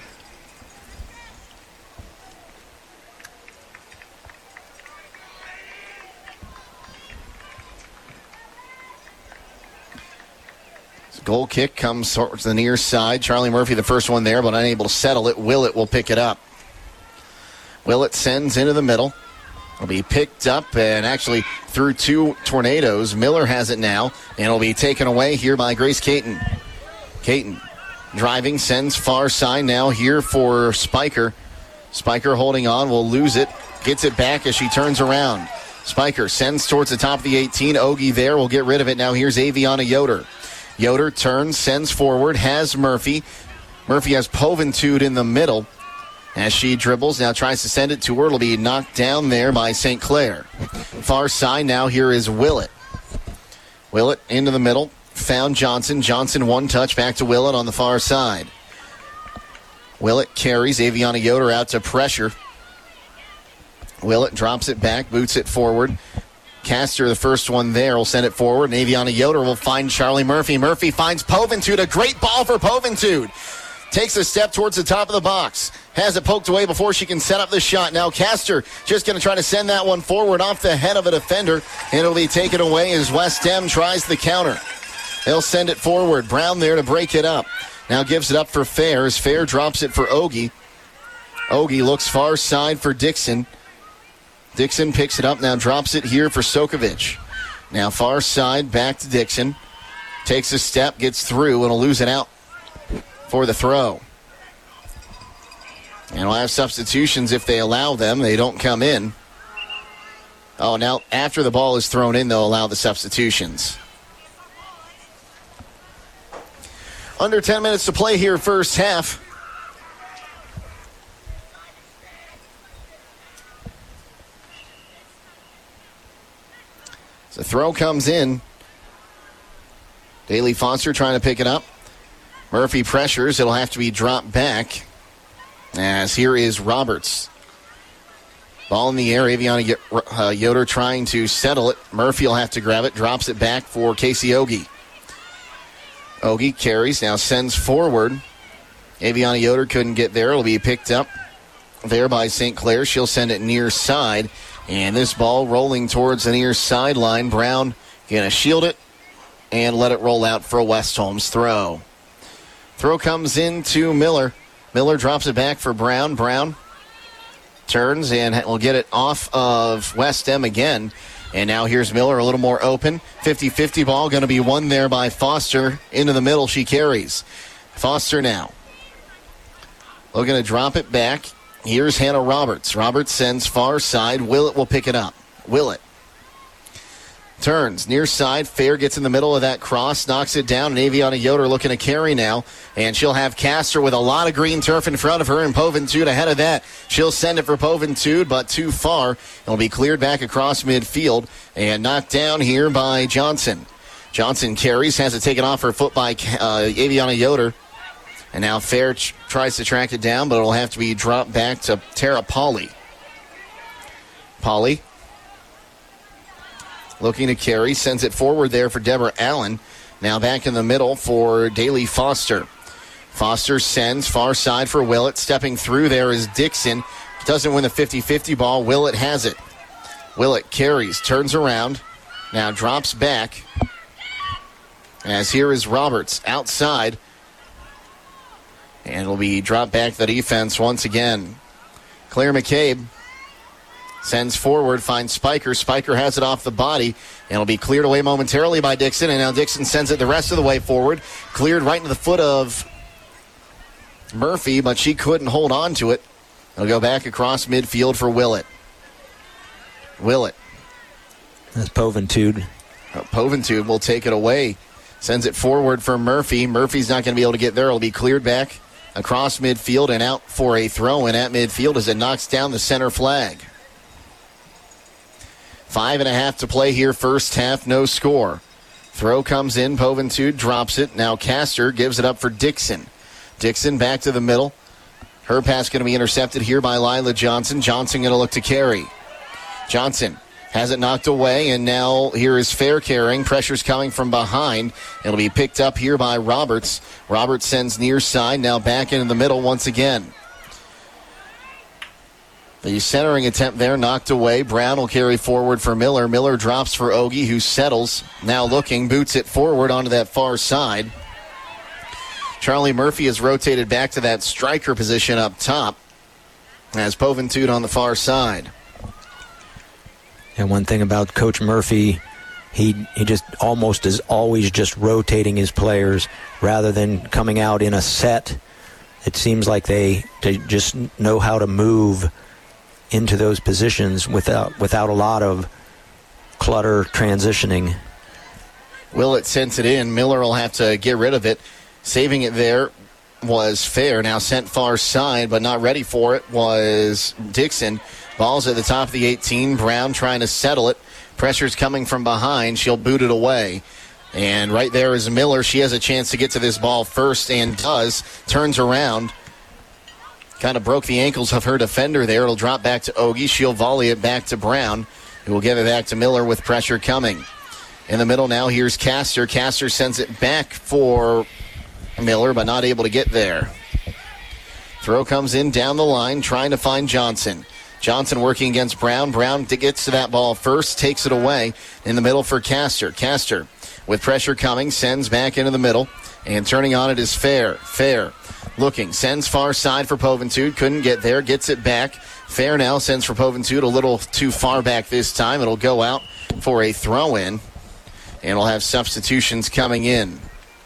Goal kick comes towards the near side. Charlie Murphy, the first one there, but unable to settle it. Willett will pick it up. Willett sends into the middle. It'll be picked up and actually through 2 Tornadoes. Miller has it now, and it'll be taken away here by Grace Caton. Caton driving, sends far side now here for Spiker. Spiker holding on, will lose it. Gets it back as she turns around. Spiker sends towards the top of the 18. Ogie there will get rid of it. Now here's Aviana Yoder. Yoder turns, sends forward, has Murphy. Murphy has Poventude in the middle. As she dribbles, now tries to send it to her. It'll be knocked down there by St. Clair. Far side now, here is Willett. Willett into the middle. Found Johnson. Johnson one touch back to Willett on the far side. Willett carries. Aviana Yoder out to pressure. Willett drops it back, boots it forward. Castor, the first one there, will send it forward. And Aviana Yoder will find Charlie Murphy. Murphy finds Poventude. A great ball for Poventude. Takes a step towards the top of the box. Has it poked away before she can set up the shot. Now Castor just going to try to send that one forward off the head of a defender. And it'll be taken away as West Em tries the counter. They'll send it forward. Brown there to break it up. Now gives it up for Fair as Fair drops it for Ogie. Ogie looks far side for Dixon. Dixon picks it up, now drops it here for Sokovic. Now far side, back to Dixon. Takes a step, gets through, and will lose it out for the throw. And we'll have substitutions if they allow them. They don't come in. Oh, now after the ball is thrown in, they'll allow the substitutions. Under 10 minutes to play here, first half. The throw comes in. Daly Foster trying to pick it up. Murphy pressures. It'll have to be dropped back. As here is Roberts. Ball in the air. Aviana Yoder trying to settle it. Murphy will have to grab it. Drops it back for Casey Ogie. Ogie carries. Now sends forward. Aviana Yoder couldn't get there. It'll be picked up there by St. Clair. She'll send it near side. And this ball rolling towards the near sideline. Brown going to shield it and let it roll out for a West Holmes throw. Throw comes into Miller. Miller drops it back for Brown. Brown turns and will get it off of West Em again. And now here's Miller a little more open. 50-50 ball going to be won there by Foster. Into the middle she carries. Foster now. Looking to drop it back. Here's Hannah Roberts. Roberts sends far side. Willett will pick it up. Willett turns near side. Fair gets in the middle of that cross, knocks it down, and Aviana Yoder looking to carry now. And she'll have Castor with a lot of green turf in front of her, and Poventude ahead of that. She'll send it for Poventude, but too far. It'll be cleared back across midfield and knocked down here by Johnson. Johnson carries, has it taken off her foot by Aviana Yoder. And now Fair tries to track it down, but it'll have to be dropped back to Tara Pauley. Pauley looking to carry, sends it forward there for Deborah Allen. Now back in the middle for Daly Foster. Foster sends far side for Willett. Stepping through there is Dixon. Doesn't win the 50-50 ball. Willett has it. Willett carries, turns around, now drops back. As here is Roberts outside. And it'll be dropped back to the defense once again. Claire McCabe sends forward, finds Spiker. Spiker has it off the body, and it'll be cleared away momentarily by Dixon. And now Dixon sends it the rest of the way forward. Cleared right into the foot of Murphy, but she couldn't hold on to it. It'll go back across midfield for Willett. Willett. That's Poventude. Poventude will take it away. Sends it forward for Murphy. Murphy's not going to be able to get there. It'll be cleared back across midfield and out for a throw-in at midfield as it knocks down the center flag. 5.5 to play here, first half, no score. Throw comes in, Poventude drops it. Now Castor gives it up for Dixon. Dixon back to the middle. Her pass going to be intercepted here by Lila Johnson. Johnson going to look to carry. Johnson has it knocked away, and now here is Fair carrying. Pressure's coming from behind. It'll be picked up here by Roberts. Roberts sends near side, now back into the middle once again. The centering attempt there knocked away. Brown will carry forward for Miller. Miller drops for Ogie, who settles. Now looking, boots it forward onto that far side. Charlie Murphy has rotated back to that striker position up top. As Poventude on the far side. And one thing about Coach Murphy, he just almost is always just rotating his players rather than coming out in a set. It seems like they just know how to move into those positions without a lot of clutter transitioning. Willett sends it in. Miller will have to get rid of it. Saving it there was Fair. Now sent far side, but not ready for it was Dixon. Ball's at the top of the 18. Brown trying to settle it. Pressure's coming from behind. She'll boot it away. And right there is Miller. She has a chance to get to this ball first and does. Turns around. Kind of broke the ankles of her defender there. It'll drop back to Ogie. She'll volley it back to Brown, who will give it back to Miller with pressure coming. In the middle now, here's Castor. Castor sends it back for Miller, but not able to get there. Throw comes in down the line, trying to find Johnson. Johnson working against Brown. Brown gets to that ball first, takes it away. In the middle for Castor. Castor, with pressure coming, sends back into the middle. And turning on it is Fair. Fair looking, sends far side for Poventude. Couldn't get there, gets it back. Fair now sends for Poventude a little too far back this time. It'll go out for a throw-in. And we'll have substitutions coming in.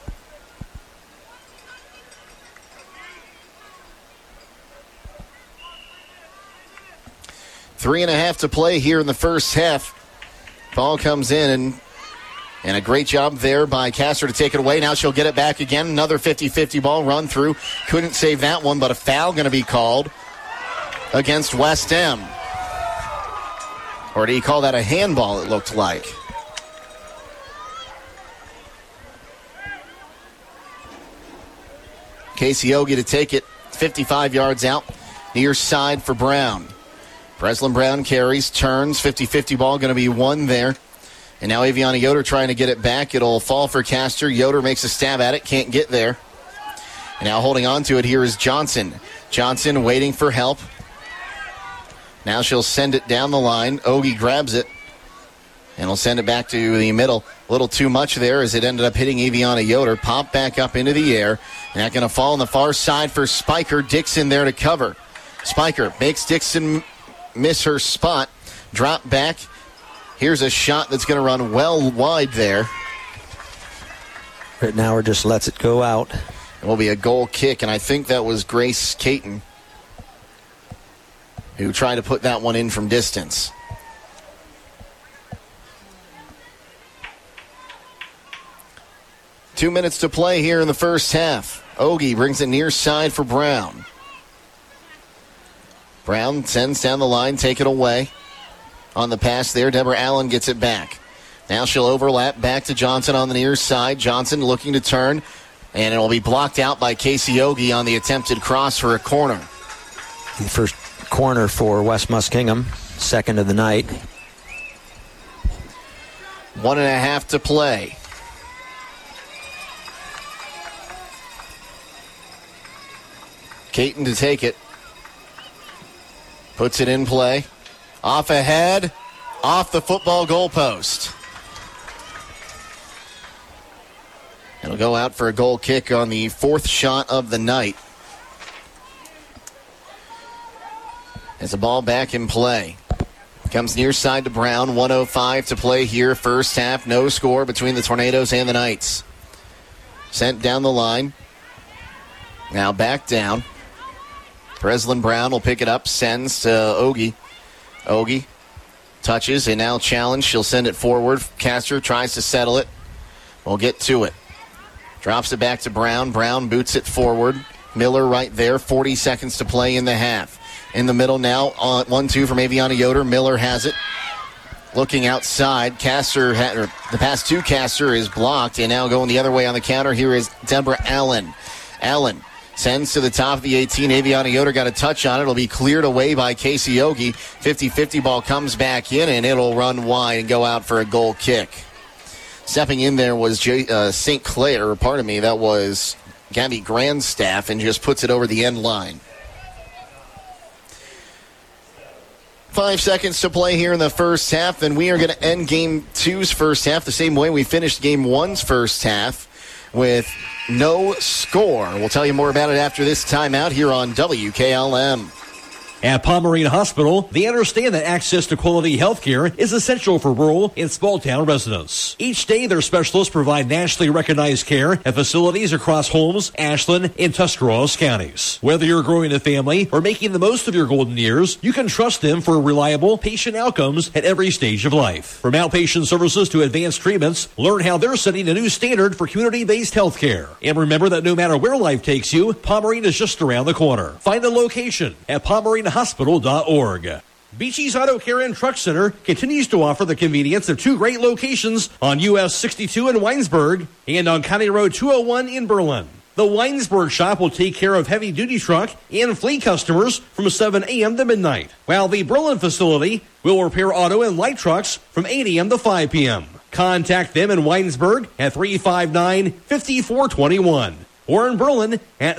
Three and a half to play here in the first half. Ball comes in, and a great job there by Castor to take it away. Now she'll get it back again. Another 50-50 ball run through. Couldn't save that one, but a foul going to be called against West M. Or did he call that a handball, it looked like? Casey Ogie to take it 55 yards out. Near side for Brown. Breslin Brown carries, turns, 50-50 ball going to be one there. And now Aviana Yoder trying to get it back. It'll fall for Castor. Yoder makes a stab at it, can't get there. And now holding on to it here is Johnson. Johnson waiting for help. Now she'll send it down the line. Ogie grabs it. And will send it back to the middle. A little too much there as it ended up hitting Aviana Yoder. Pop back up into the air. And that going to fall on the far side for Spiker. Dixon there to cover. Spiker makes Dixon miss her spot. Drop back. Here's a shot that's going to run well wide there. Rittenauer just lets it go out. It will be a goal kick, and I think that was Grace Caton who tried to put that one in from distance. Two minutes to play here in the first half. Ogie brings it near side for Brown. Brown sends down the line, take it away. On the pass there, Deborah Allen gets it back. Now she'll overlap back to Johnson on the near side. Johnson looking to turn, and it will be blocked out by Casey Ogie on the attempted cross for a corner. The first corner for West Muskingum, second of the night. 1.5 to play. Caton to take it. Puts it in play. Off ahead. Off the football goalpost. It'll go out for a goal kick on the fourth shot of the night. As the ball back in play. Comes near side to Brown. 1:05 to play here. First half. No score between the Tornadoes and the Knights. Sent down the line. Now back down. Breslin Brown will pick it up. Sends to Ogie. Ogie touches and now challenged. She'll send it forward. Castor tries to settle it. We'll get to it. Drops it back to Brown. Brown boots it forward. Miller right there. 40 seconds to play in the half. In the middle now, 1-2 from Aviana Yoder. Miller has it. Looking outside. Castor, the pass to Castor is blocked, and now going the other way on the counter. Here is Deborah Allen. Allen sends to the top of the 18. Aviana Yoder got a touch on it. It'll be cleared away by Casey Ogie. 50-50 ball comes back in, and it'll run wide and go out for a goal kick. Stepping in there was St. Clair, that was Gabby Grandstaff, and just puts it over the end line. 5 seconds to play here in the first half, and we are going to end Game 2's first half the same way we finished Game 1's first half, with no score. We'll tell you more about it after this timeout here on WKLM. At Palm Marine Hospital, they understand that access to quality health care is essential for rural and small-town residents. Each day, their specialists provide nationally recognized care at facilities across Holmes, Ashland, and Tuscarawas counties. Whether you're growing a family or making the most of your golden years, you can trust them for reliable patient outcomes at every stage of life. From outpatient services to advanced treatments, learn how they're setting a new standard for community-based health care. And remember that no matter where life takes you, Palm Marine is just around the corner. Find a location at palmarinehospital.org. Beachy's Auto Care and Truck Center continues to offer the convenience of two great locations on US 62 in Weinsberg and on County Road 201 in Berlin. The Weinsberg shop will take care of heavy-duty truck and fleet customers from 7 a.m. to midnight, while the Berlin facility will repair auto and light trucks from 8 a.m. to 5 p.m. Contact them in Weinsberg at 359-5421. Or in Berlin at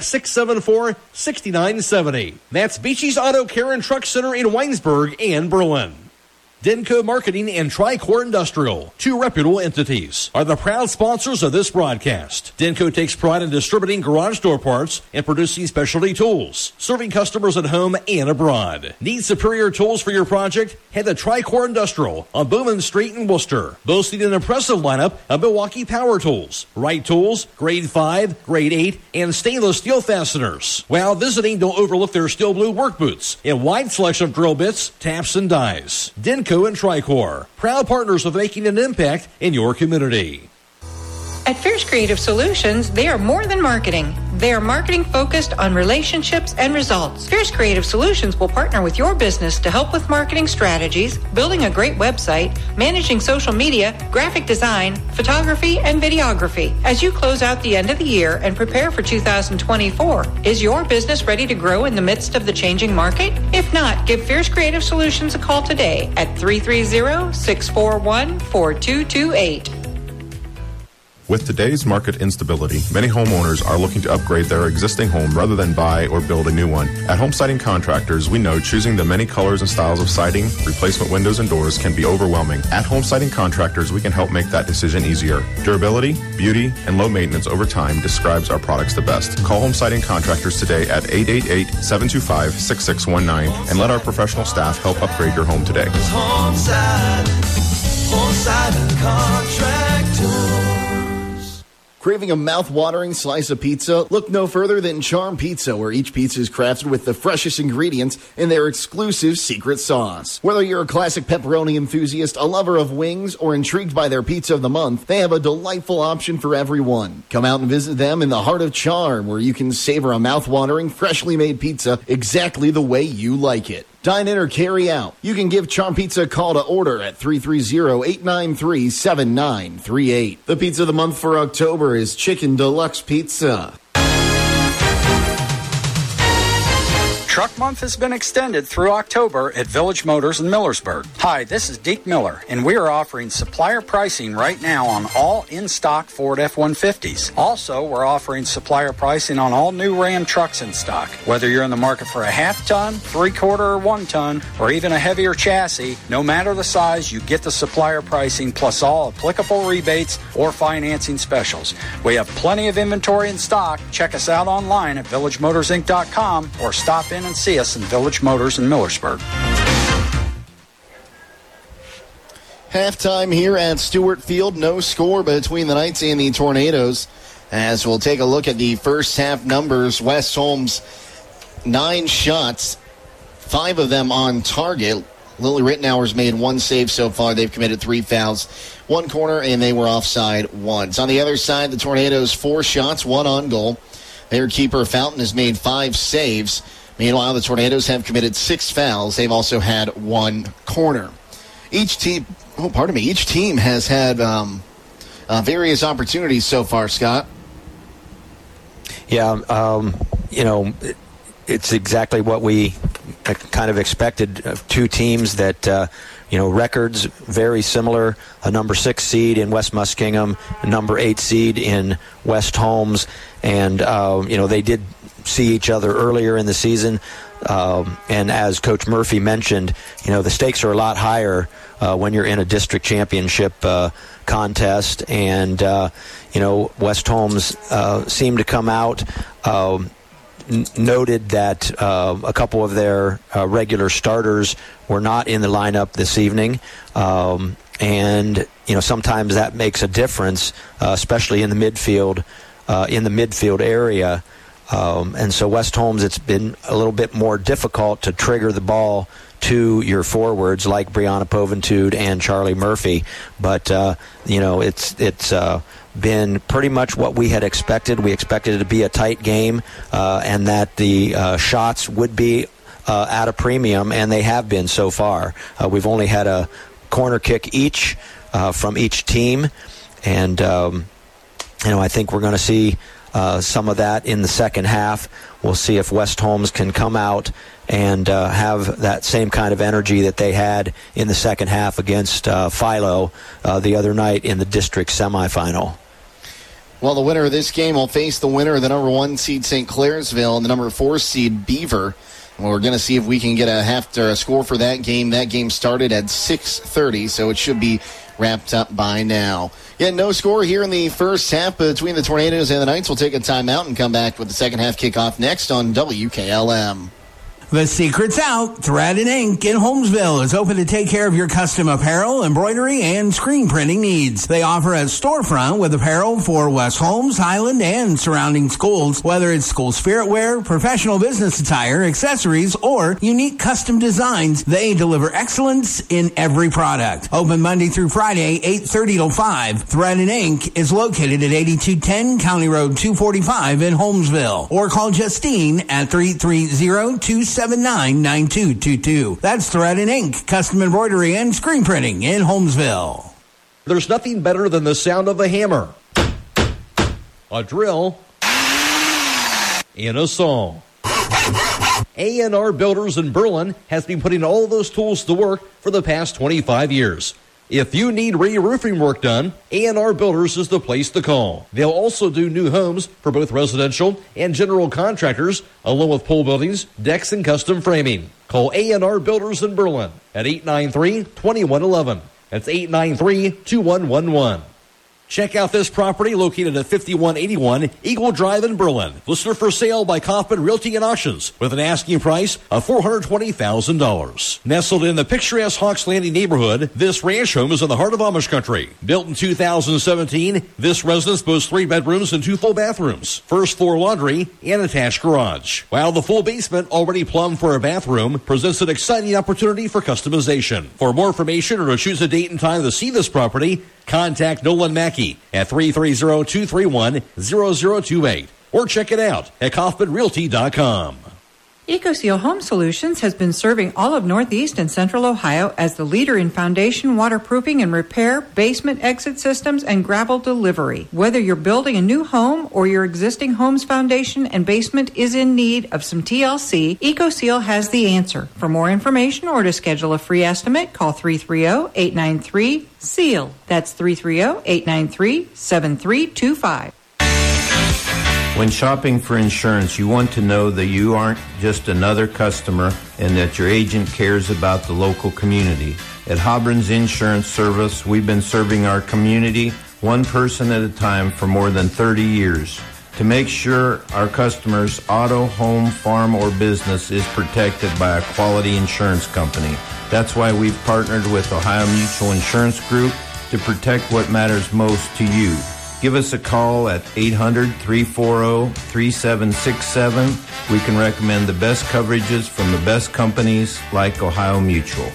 674-6970. That's Beachy's Auto Care and Truck Center in Weinsberg and Berlin. Denco Marketing and Tricor Industrial, two reputable entities, are the proud sponsors of this broadcast. Denco takes pride in distributing garage door parts and producing specialty tools, serving customers at home and abroad. Need superior tools for your project? Head to Tricor Industrial on Bowman Street in Worcester, boasting an impressive lineup of Milwaukee power tools, Wright tools, grade 5, grade 8, and stainless steel fasteners. While visiting, don't overlook their steel blue work boots and wide selection of drill bits, taps, and dies. Denco and Tricor, proud partners of making an impact in your community. At Fierce Creative Solutions, they are more than marketing. They are marketing focused on relationships and results. Fierce Creative Solutions will partner with your business to help with marketing strategies, building a great website, managing social media, graphic design, photography, and videography. As you close out the end of the year and prepare for 2024, is your business ready to grow in the midst of the changing market? If not, give Fierce Creative Solutions a call today at 330-641-4228. With today's market instability, many homeowners are looking to upgrade their existing home rather than buy or build a new one. At Home Siding Contractors, we know choosing the many colors and styles of siding, replacement windows, and doors can be overwhelming. At Home Siding Contractors, we can help make that decision easier. Durability, beauty, and low maintenance over time describes our products the best. Call Home Siding Contractors today at 888-725-6619 and let our professional staff help upgrade your home today. Home Siding Contractors. Craving a mouth-watering slice of pizza? Look no further than Charm Pizza, where each pizza is crafted with the freshest ingredients in their exclusive secret sauce. Whether you're a classic pepperoni enthusiast, a lover of wings, or intrigued by their pizza of the month, they have a delightful option for everyone. Come out and visit them in the heart of Charm, where you can savor a mouth-watering, freshly made pizza exactly the way you like it. Dine in or carry out. You can give Charm Pizza a call to order at 330-893-7938. The pizza of the month for October is Chicken Deluxe Pizza. Truck Month has been extended through October at Village Motors in Millersburg. Hi, this is Deke Miller, and we are offering supplier pricing right now on all in-stock Ford F-150s. Also, we're offering supplier pricing on all new Ram trucks in stock. Whether you're in the market for a half-ton, three-quarter, or one-ton, or even a heavier chassis, no matter the size, you get the supplier pricing plus all applicable rebates or financing specials. We have plenty of inventory in stock. Check us out online at villagemotorsinc.com or stop in and see us in Village Motors in Millersburg. Halftime here at Stewart Field. No score between the Knights and the Tornadoes. As we'll take a look at the first half numbers, West Holmes, 9 shots, 5 of them on target. Lily Rittenauer's made 1 save so far. They've committed 3 fouls, 1 corner, and they were offside once. On the other side, the Tornadoes, 4 shots, 1 on goal. Their keeper, Fountain, has made 5 saves. Meanwhile, the Tornadoes have committed 6 fouls. They've also had 1 corner. Each team has had various opportunities so far, Scott. Yeah, it's exactly what we kind of expected. 2 teams that, records very similar. A number 6 seed in West Muskingum, a number 8 seed in West Holmes. And, they did see each other earlier in the season. And as Coach Murphy mentioned, the stakes are a lot higher when you're in a district championship contest. And, West Holmes seemed to come out noted that a couple of their regular starters were not in the lineup this evening. And, sometimes that makes a difference, especially in the midfield area. And so West Holmes, it's been a little bit more difficult to trigger the ball to your forwards like Brianna Poventude and Charlie Murphy. But, it's been pretty much what we had expected. We expected it to be a tight game and that the shots would be at a premium, and they have been so far. We've only had a corner kick each from each team, and I think we're going to see some of that in the second half. We'll see if West Holmes can come out and have that same kind of energy that they had in the second half against Philo the other night in the district semifinal. Well, the winner of this game will face the winner of the number 1 seed St. Clairsville and the number 4 seed Beaver. And we're going to see if we can get a score for that game. That game started at 6:30, so it should be wrapped up by now. Yeah, no score here in the first half between the Tornadoes and the Knights. We'll take a timeout and come back with the second half kickoff next on WKLM. The secret's out. Thread and Ink in Holmesville is open to take care of your custom apparel, embroidery, and screen printing needs. They offer a storefront with apparel for West Holmes, Highland, and surrounding schools. Whether it's school spirit wear, professional business attire, accessories, or unique custom designs, they deliver excellence in every product. Open Monday through Friday, 8:30 till 5. Thread and Ink is located at 8210 County Road 245 in Holmesville. Or call Justine at 330-279-9222. That's Thread and Ink, custom embroidery and screen printing in Holmesville. There's nothing better than the sound of a hammer, a drill, and a saw. A&R Builders in Berlin has been putting all those tools to work for the past 25 years. If you need re-roofing work done, A&R Builders is the place to call. They'll also do new homes for both residential and general contractors, along with pole buildings, decks, and custom framing. Call A&R Builders in Berlin at 893-2111. That's 893-2111. Check out this property located at 5181 Eagle Drive in Berlin. Listed for sale by Kaufman Realty and Auctions with an asking price of $420,000. Nestled in the picturesque Hawks Landing neighborhood, this ranch home is in the heart of Amish country. Built in 2017, this residence boasts 3 bedrooms and 2 full bathrooms, first floor laundry, and attached garage. While the full basement, already plumbed for a bathroom, presents an exciting opportunity for customization. For more information or to choose a date and time to see this property, contact Nolan Mackey at 330-231-0028 or check it out at KaufmanRealty.com. EcoSeal Home Solutions has been serving all of Northeast and Central Ohio as the leader in foundation waterproofing and repair, basement exit systems, and gravel delivery. Whether you're building a new home or your existing home's foundation and basement is in need of some TLC, EcoSeal has the answer. For more information or to schedule a free estimate, call 330-893-SEAL. That's 330-893-7325. When shopping for insurance, you want to know that you aren't just another customer and that your agent cares about the local community. At Hobron's Insurance Service, we've been serving our community one person at a time for more than 30 years. To make sure our customers' auto, home, farm, or business is protected by a quality insurance company. That's why we've partnered with Ohio Mutual Insurance Group to protect what matters most to you. Give us a call at 800-340-3767. We can recommend the best coverages from the best companies like Ohio Mutual.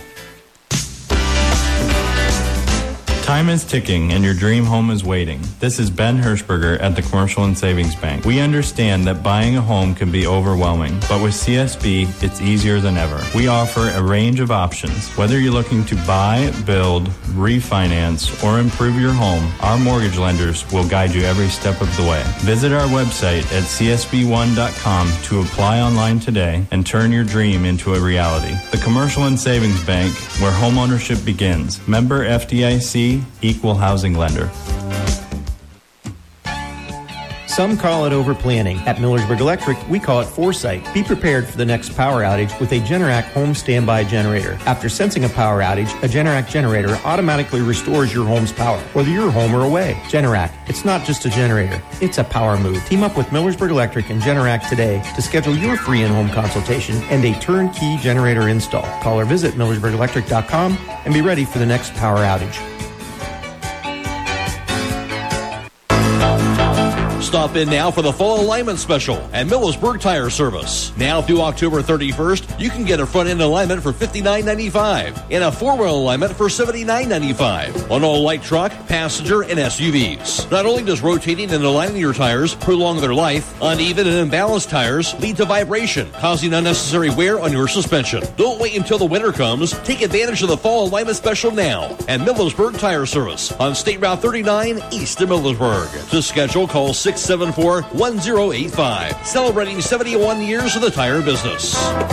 Time is ticking and your dream home is waiting. This is Ben Hirschberger at the Commercial and Savings Bank. We understand that buying a home can be overwhelming, but with CSB, it's easier than ever. We offer a range of options. Whether you're looking to buy, build, refinance, or improve your home, our mortgage lenders will guide you every step of the way. Visit our website at csb1.com to apply online today and turn your dream into a reality. The Commercial and Savings Bank, where homeownership begins. Member FDIC, Equal Housing Lender. Some call it over-planning. At Millersburg Electric, we call it foresight. Be prepared for the next power outage with a Generac home standby generator. After sensing a power outage, a Generac generator automatically restores your home's power, whether you're home or away. Generac, it's not just a generator, it's a power move. Team up with Millersburg Electric and Generac today to schedule your free in-home consultation and a turnkey generator install. Call or visit MillersburgElectric.com and be ready for the next power outage. Stop in now for the fall alignment special at Millersburg Tire Service. Now through October 31st, you can get a front-end alignment for $59.95 and a four-wheel alignment for $79.95 on all light truck, passenger, and SUVs. Not only does rotating and aligning your tires prolong their life, uneven and imbalanced tires lead to vibration, causing unnecessary wear on your suspension. Don't wait until the winter comes. Take advantage of the fall alignment special now at Millersburg Tire Service on State Route 39 east of Millersburg. To schedule, call 674-1085. Celebrating 71 years of the tire business.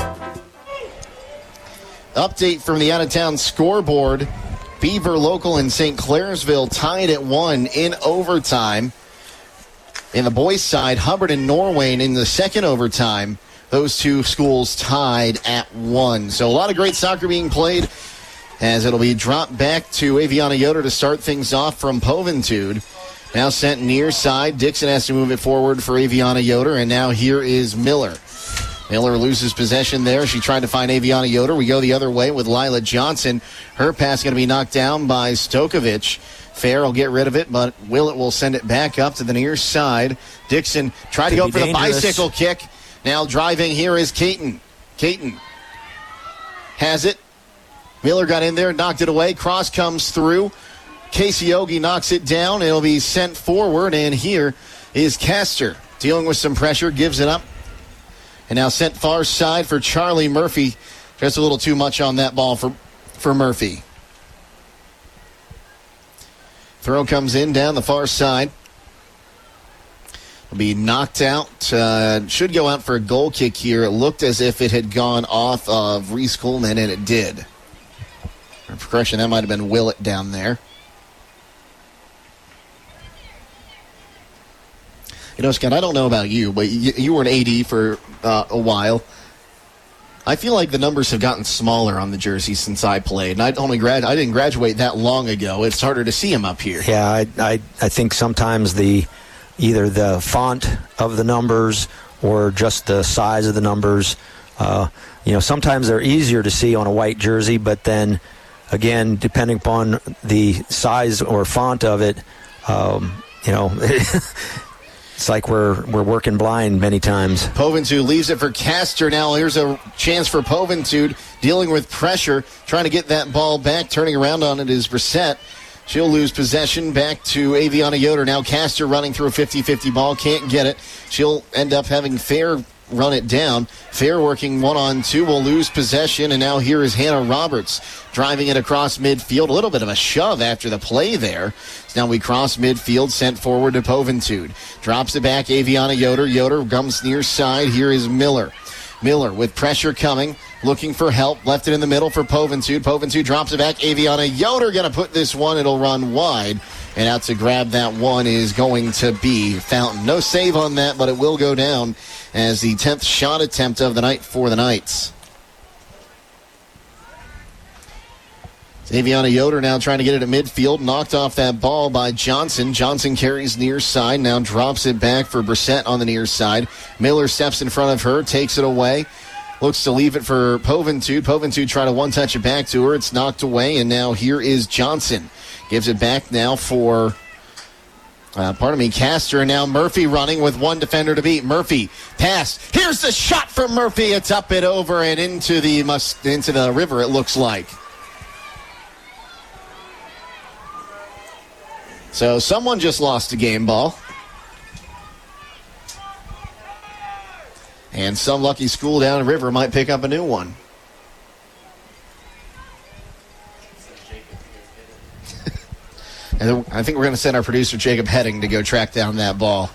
Update from the out-of-town scoreboard. Beaver Local and St. Clairsville tied at 1 in overtime. In the boys' side, Hubbard and Norwayne in the second overtime. Those two schools tied at 1. So a lot of great soccer being played as it'll be dropped back to Aviana Yoder to start things off from Poventude. Now sent near side. Dixon has to move it forward for Aviana Yoder, and now here is Miller. Miller loses possession there. She tried to find Aviana Yoder. We go the other way with Lila Johnson. Her pass going to be knocked down by Stokovic. Fair will get rid of it, but Willett will send it back up to the near side. Dixon tried to go for the bicycle kick. Now driving here is Caton. Caton has it. Miller got in there, knocked it away. Cross comes through. Casey Ogie knocks it down. It'll be sent forward, and here is Castor dealing with some pressure, gives it up. And now sent far side for Charlie Murphy. Just a little too much on that ball for Murphy. Throw comes in down the far side. Will be knocked out. Should go out for a goal kick here. It looked as if it had gone off of Reese Coleman, and it did. For correction, that might have been Willett down there. You know, Scott, I don't know about you, but you were an AD for a while. I feel like the numbers have gotten smaller on the jerseys since I played. And I didn't graduate that long ago. It's harder to see them up here. Yeah, I think sometimes either the font of the numbers or just the size of the numbers, sometimes they're easier to see on a white jersey, but then again, depending upon the size or font of it, it's like we're working blind many times. Poventude leaves it for Castor now. Here's a chance for Poventude dealing with pressure, trying to get that ball back. Turning around on it is Brissett. She'll lose possession back to Aviana Yoder. Now Castor running through a 50-50 ball. Can't get it. She'll end up having Fair run it down. Fair working 1-on-2 will lose possession, and now here is Hannah Roberts driving it across midfield. A little bit of a shove after the play there. So now we cross midfield, sent forward to Poventude. Drops it back, Aviana Yoder. Yoder comes near side. Here is Miller. Miller with pressure coming, looking for help. Left it in the middle for Poventude. Poventude drops it back. Aviana Yoder going to put this one. It'll run wide. And out to grab that one is going to be Fountain. No save on that, but it will go down as the 10th shot attempt of the night for the Knights. Aviana Yoder now trying to get it at midfield. Knocked off that ball by Johnson. Johnson carries near side. Now drops it back for Brissett on the near side. Miller steps in front of her. Takes it away. Looks to leave it for Poventude. Poventude try to one-touch it back to her. It's knocked away. And now here is Johnson. Gives it back now for Castor. And now Murphy running with one defender to beat. Murphy pass. Here's the shot from Murphy. It's up and over and into the river, it looks like. So someone just lost a game ball. And some lucky school down the river might pick up a new one. And I think we're going to send our producer, Jacob Heading, to go track down that ball.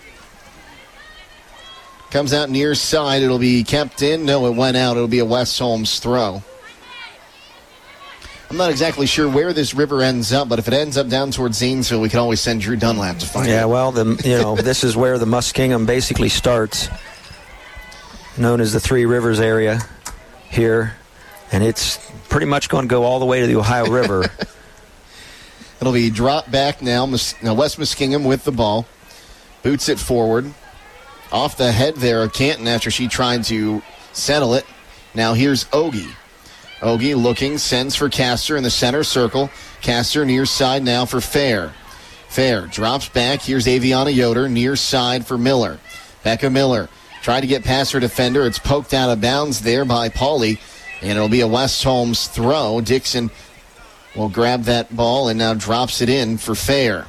Comes out near side. It'll be kept in. No, it went out. It'll be a West Holmes throw. I'm not exactly sure where this river ends up, but if it ends up down towards Zanesville, we can always send Drew Dunlap to find it. Yeah, well, this is where the Muskingum basically starts, known as the Three Rivers area here, and it's pretty much going to go all the way to the Ohio River. It'll be dropped back now. West Muskingum with the ball. Boots it forward. Off the head there of Canton after she tried to settle it. Now here's Ogie. Ogie looking, sends for Castor in the center circle. Castor near side now for Fair. Fair drops back. Here's Aviana Yoder near side for Miller. Becca Miller tried to get past her defender. It's poked out of bounds there by Pauly, and it'll be a West Holmes throw. Dixon will grab that ball and now drops it in for Fair.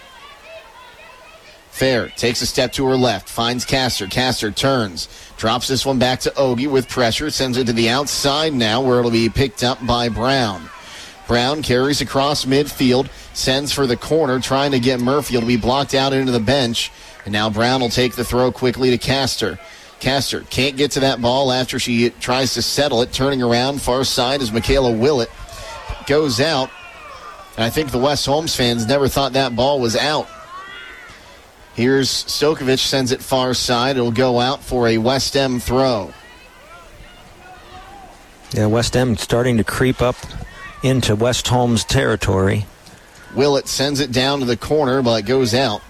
Fair takes a step to her left, finds Castor. Castor turns, drops this one back to Ogie with pressure, sends it to the outside now where it'll be picked up by Brown. Brown carries across midfield, sends for the corner, trying to get Murphy. It'll be blocked out into the bench, and now Brown will take the throw quickly to Castor. Castor can't get to that ball after she tries to settle it, turning around far side as Michaela Willett goes out. And I think the West Holmes fans never thought that ball was out. Here's Stokovich, sends it far side. It'll go out for a West Em throw. Yeah, West Em starting to creep up into West Holmes territory. Willett sends it down to the corner, but it goes out.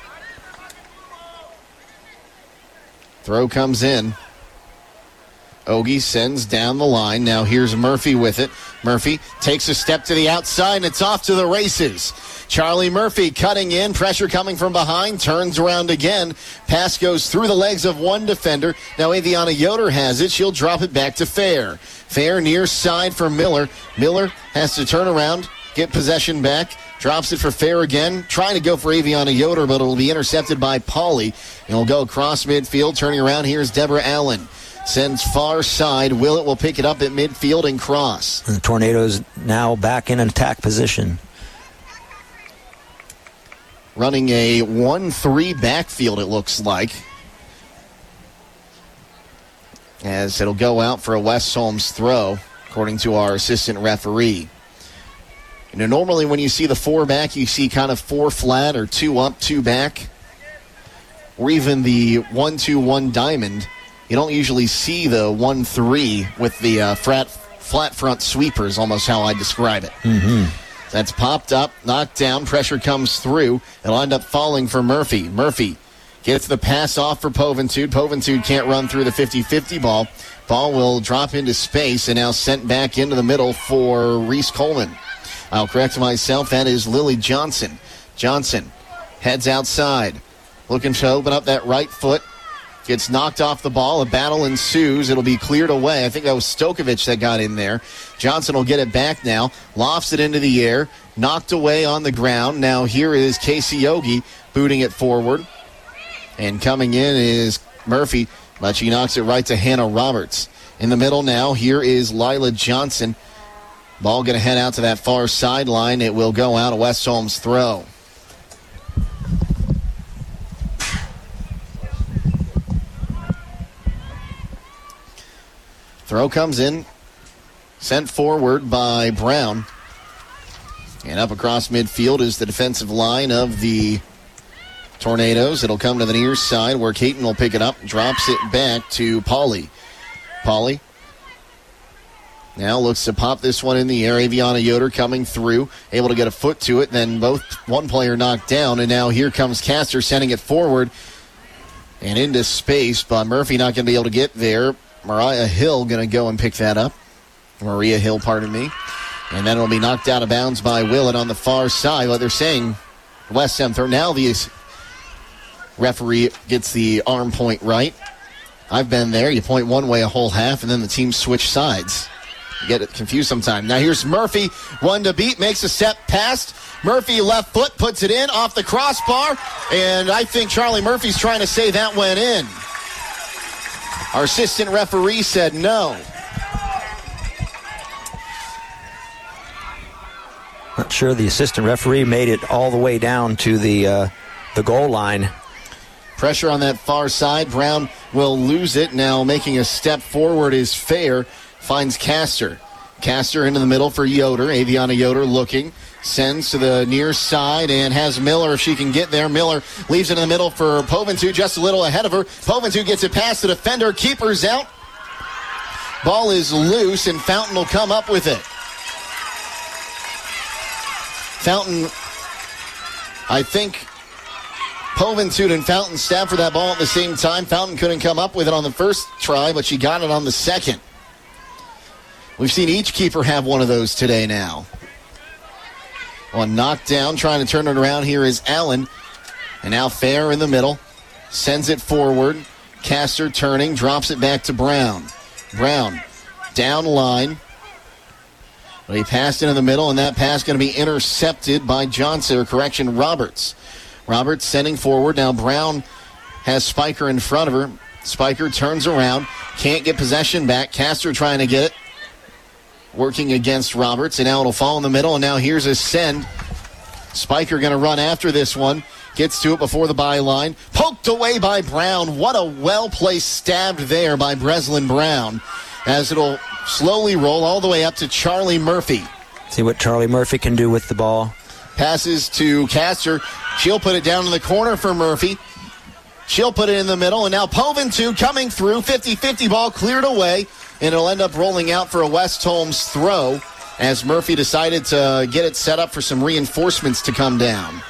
Throw comes in. Ogie sends down the line. Now here's Murphy with it. Murphy takes a step to the outside, and it's off to the races. Charlie Murphy cutting in, pressure coming from behind, turns around again. Pass goes through the legs of one defender. Now Aviana Yoder has it. She'll drop it back to Fair. Fair near side for Miller. Miller has to turn around, get possession back. Drops it for Fair again. Trying to go for Aviana Yoder, but it'll be intercepted by Pauly. It'll go across midfield. Turning around, here's Deborah Allen. Sends far side. Willett will pick it up at midfield and cross. And the Tornadoes now back in attack position. Running a 1-3 backfield, it looks like. As it'll go out for a West Holmes throw, according to our assistant referee. You know, normally when you see the 4 back, you see kind of 4 flat or 2 up, 2 back. Or even the 1-2-1 diamond. You don't usually see the 1-3 with the flat front sweepers, almost how I describe it. Mm-hmm. That's popped up, knocked down, pressure comes through. It'll end up falling for Murphy. Murphy gets the pass off for Poventude. Poventude can't run through the 50-50 ball. Ball will drop into space and now sent back into the middle for Reese Coleman. I'll correct myself, that is Lily Johnson. Johnson heads outside, looking to open up that right foot. Gets knocked off the ball. A battle ensues. It'll be cleared away. I think that was Stokovich that got in there. Johnson will get it back now. Lofts it into the air. Knocked away on the ground. Now here is Casey Ogie booting it forward. And coming in is Murphy, but she knocks it right to Hannah Roberts. In the middle now, here is Lila Johnson. Ball going to head out to that far sideline. It will go out a West Holmes throw. Throw comes in, sent forward by Brown. And up across midfield is the defensive line of the Tornadoes. It'll come to the near side where Caton will pick it up, drops it back to Pauly. Pauly now looks to pop this one in the air. Aviana Yoder coming through, able to get a foot to it. Then one player knocked down, and now here comes Castor sending it forward and into space, but Murphy not going to be able to get there. Maria Hill going to go and pick that up. Maria Hill, pardon me. And then it'll be knocked out of bounds by Willett on the far side. What they're saying, West Ham throw. Now the referee gets the arm point right. I've been there. You point one way a whole half, and then the teams switch sides. You get it confused sometimes. Now here's Murphy, one to beat, makes a step past. Murphy left foot, puts it in off the crossbar, and I think Charlie Murphy's trying to say that went in. Our assistant referee said no. Not sure the assistant referee made it all the way down to the goal line. Pressure on that far side. Brown will lose it. Now making a step forward is Fair. Finds Castor. Castor into the middle for Yoder. Aviana Yoder looking. Sends to the near side and has Miller if she can get there. Miller leaves it in the middle for Poventu, just a little ahead of her. Poventu gets it past the defender. Keeper's out. Ball is loose, and Fountain will come up with it. Fountain, I think Poventu and Fountain stabbed for that ball at the same time. Fountain couldn't come up with it on the first try, but she got it on the second. We've seen each keeper have one of those today now. On knockdown, trying to turn it around here is Allen. And now Fair in the middle. Sends it forward. Castor turning, drops it back to Brown. Brown, down line. But he passed into the middle, and that pass going to be intercepted by Roberts. Roberts sending forward. Now Brown has Spiker in front of her. Spiker turns around. Can't get possession back. Castor trying to get it. Working against Roberts, and now it'll fall in the middle, and now here's a send. Spiker going to run after this one. Gets to it before the byline. Poked away by Brown. What a well-placed stab there by Breslin Brown, as it'll slowly roll all the way up to Charlie Murphy. See what Charlie Murphy can do with the ball. Passes to Castor. She'll put it down in the corner for Murphy. She'll put it in the middle, and now Poventu coming through. 50-50 ball cleared away. And it'll end up rolling out for a West Holmes throw as Murphy decided to get it set up for some reinforcements to come down.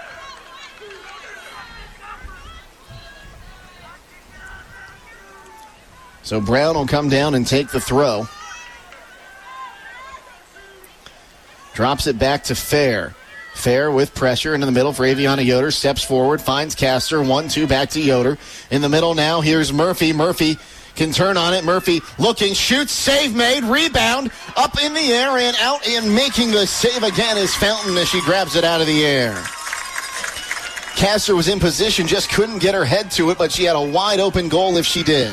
So Brown will come down and take the throw. Drops it back to Fair. Fair with pressure into the middle for Aviana Yoder. Steps forward, finds Castor. 1-2 back to Yoder. In the middle now, here's Murphy. Murphy can turn on it. Murphy looking, shoots, save made, rebound, up in the air and out, and making the save again is Fountain as she grabs it out of the air. Castor was in position, just couldn't get her head to it, but she had a wide open goal if she did.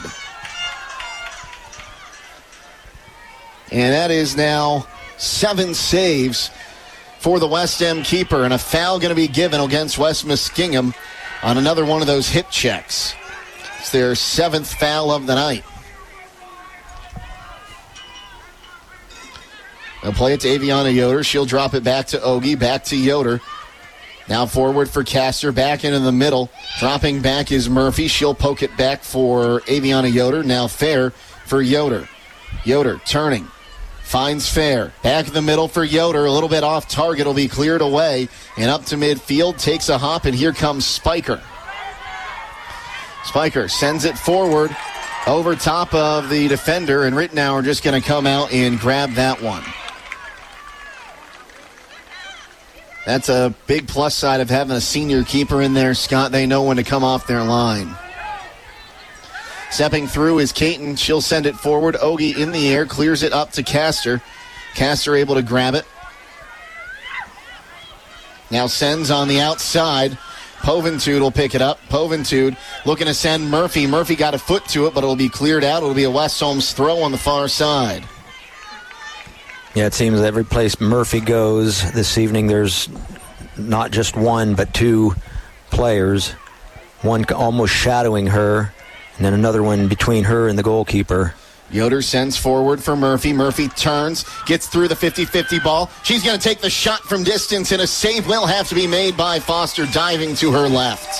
And that is now 7 saves for the West End keeper, and a foul going to be given against West Muskingum on another one of those hip checks. It's their 7th foul of the night. They'll play it to Aviana Yoder. She'll drop it back to Ogie, back to Yoder. Now forward for Castor, back into the middle. Dropping back is Murphy. She'll poke it back for Aviana Yoder. Now Fair for Yoder. Yoder turning. Finds Fair. Back in the middle for Yoder. A little bit off target. Will be cleared away. And up to midfield. Takes a hop, and here comes Spiker. Spiker sends it forward over top of the defender, and Rittenauer just going to come out and grab that one. That's a big plus side of having a senior keeper in there, Scott. They know when to come off their line. Stepping through is Caton. She'll send it forward. Ogie in the air, clears it up to Castor. Castor able to grab it. Now sends on the outside. Poventude will pick it up. Poventude looking to send Murphy. Murphy got a foot to it, but it'll be cleared out. It'll be a West Holmes throw on the far side. Yeah, it seems every place Murphy goes this evening, there's not just one, but 2 players. One almost shadowing her, and then another one between her and the goalkeeper. Yoder sends forward for Murphy. Murphy turns, gets through the 50-50 ball. She's going to take the shot from distance, and a save will have to be made by Foster, diving to her left.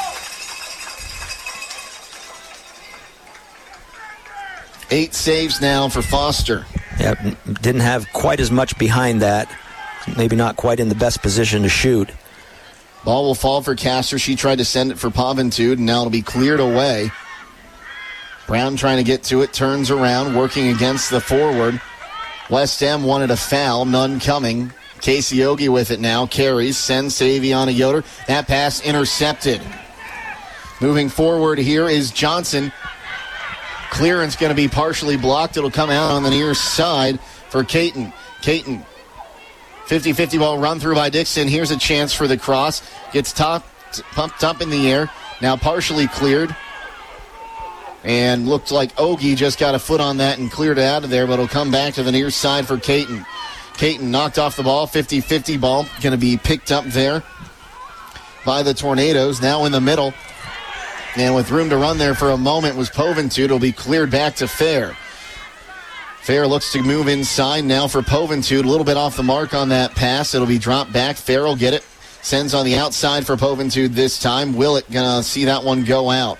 Eight saves now for Foster. Yeah, didn't have quite as much behind that. Maybe not quite in the best position to shoot. Ball will fall for Castor. She tried to send it for Poventude, and now it'll be cleared away. Brown trying to get to it, turns around, working against the forward. West Ham wanted a foul, none coming. Casey Ogie with it now, carries, sends to Aviana Yoder. That pass intercepted. Moving forward here is Johnson. Clearance going to be partially blocked. It'll come out on the near side for Caton. Caton, 50-50 ball run through by Dixon. Here's a chance for the cross. Gets pumped up in the air. Now partially cleared. And looked like Ogie just got a foot on that and cleared it out of there, but it'll come back to the near side for Caton. Caton knocked off the ball, 50-50 ball. Going to be picked up there by the Tornadoes. Now in the middle. And with room to run there for a moment was Poventude. It'll be cleared back to Fair. Fair looks to move inside now for Poventude. A little bit off the mark on that pass. It'll be dropped back. Fair will get it. Sends on the outside for Poventude this time. Willett going to see that one go out.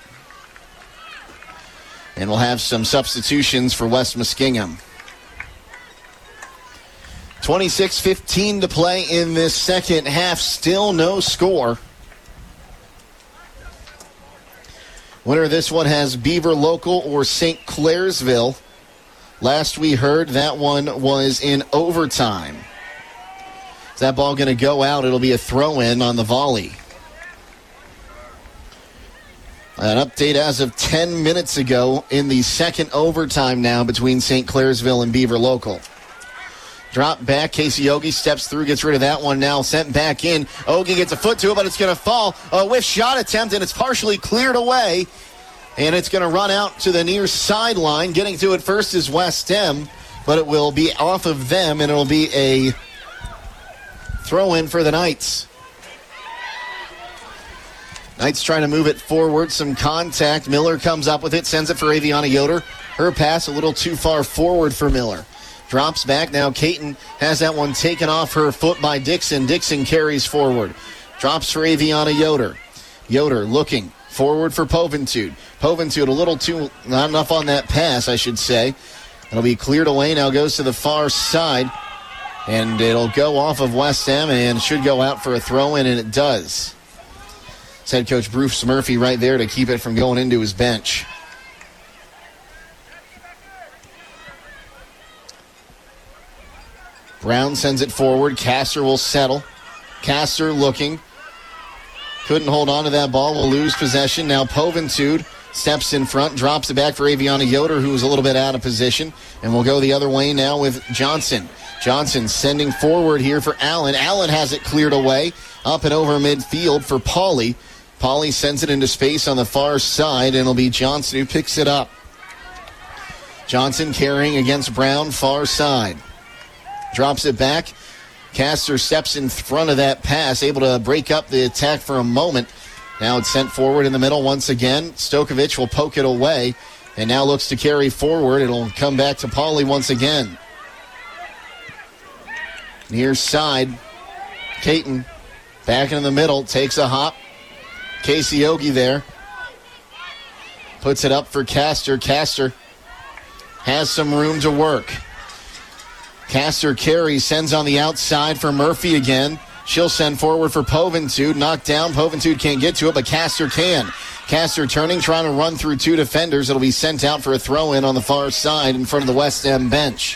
And we'll have some substitutions for West Muskingum. 26-15 to play in this second half. Still no score. Winner of this one has Beaver Local or St. Clairsville. Last we heard, that one was in overtime. Is that ball going to go out? It'll be a throw-in on the volley. An update as of 10 minutes ago in the second overtime now between St. Clairsville and Beaver Local. Drop back. Casey Ogie steps through, gets rid of that one now. Sent back in. Ogie gets a foot to it, but it's going to fall. A whiff shot attempt, and it's partially cleared away. And it's going to run out to the near sideline. Getting to it first is West Em, but it will be off of them, and it'll be a throw-in for the Knights. Knights trying to move it forward. Some contact. Miller comes up with it, sends it for Aviana Yoder. Her pass a little too far forward for Miller. Drops back. Now Caton has that one taken off her foot by Dixon. Dixon carries forward. Drops for Aviana Yoder. Yoder looking forward for Poventude. Poventude a little too, not enough on that pass, I should say. It'll be cleared away. Now goes to the far side. And it'll go off of West Em and should go out for a throw-in, and it does. It's head coach Bruce Murphy right there to keep it from going into his bench. Brown sends it forward. Castor will settle. Castor looking. Couldn't hold on to that ball. Will lose possession. Now Poventude steps in front, drops it back for Aviana Yoder, who's a little bit out of position. And we'll go the other way now with Johnson. Johnson sending forward here for Allen. Allen has it cleared away. Up and over midfield for Pauly. Pauly sends it into space on the far side, and it'll be Johnson who picks it up. Johnson carrying against Brown, far side. Drops it back. Castor steps in front of that pass, able to break up the attack for a moment. Now it's sent forward in the middle once again. Stokovich will poke it away, and now looks to carry forward. It'll come back to Pauly once again. Near side, Caton back in the middle, takes a hop. Casey Ogie there. Puts it up for Castor. Castor has some room to work. Castor carries, sends on the outside for Murphy again. She'll send forward for Poventude. Knocked down. Poventude can't get to it, but Castor can. Castor turning, trying to run through two defenders. It'll be sent out for a throw-in on the far side in front of the West Em bench.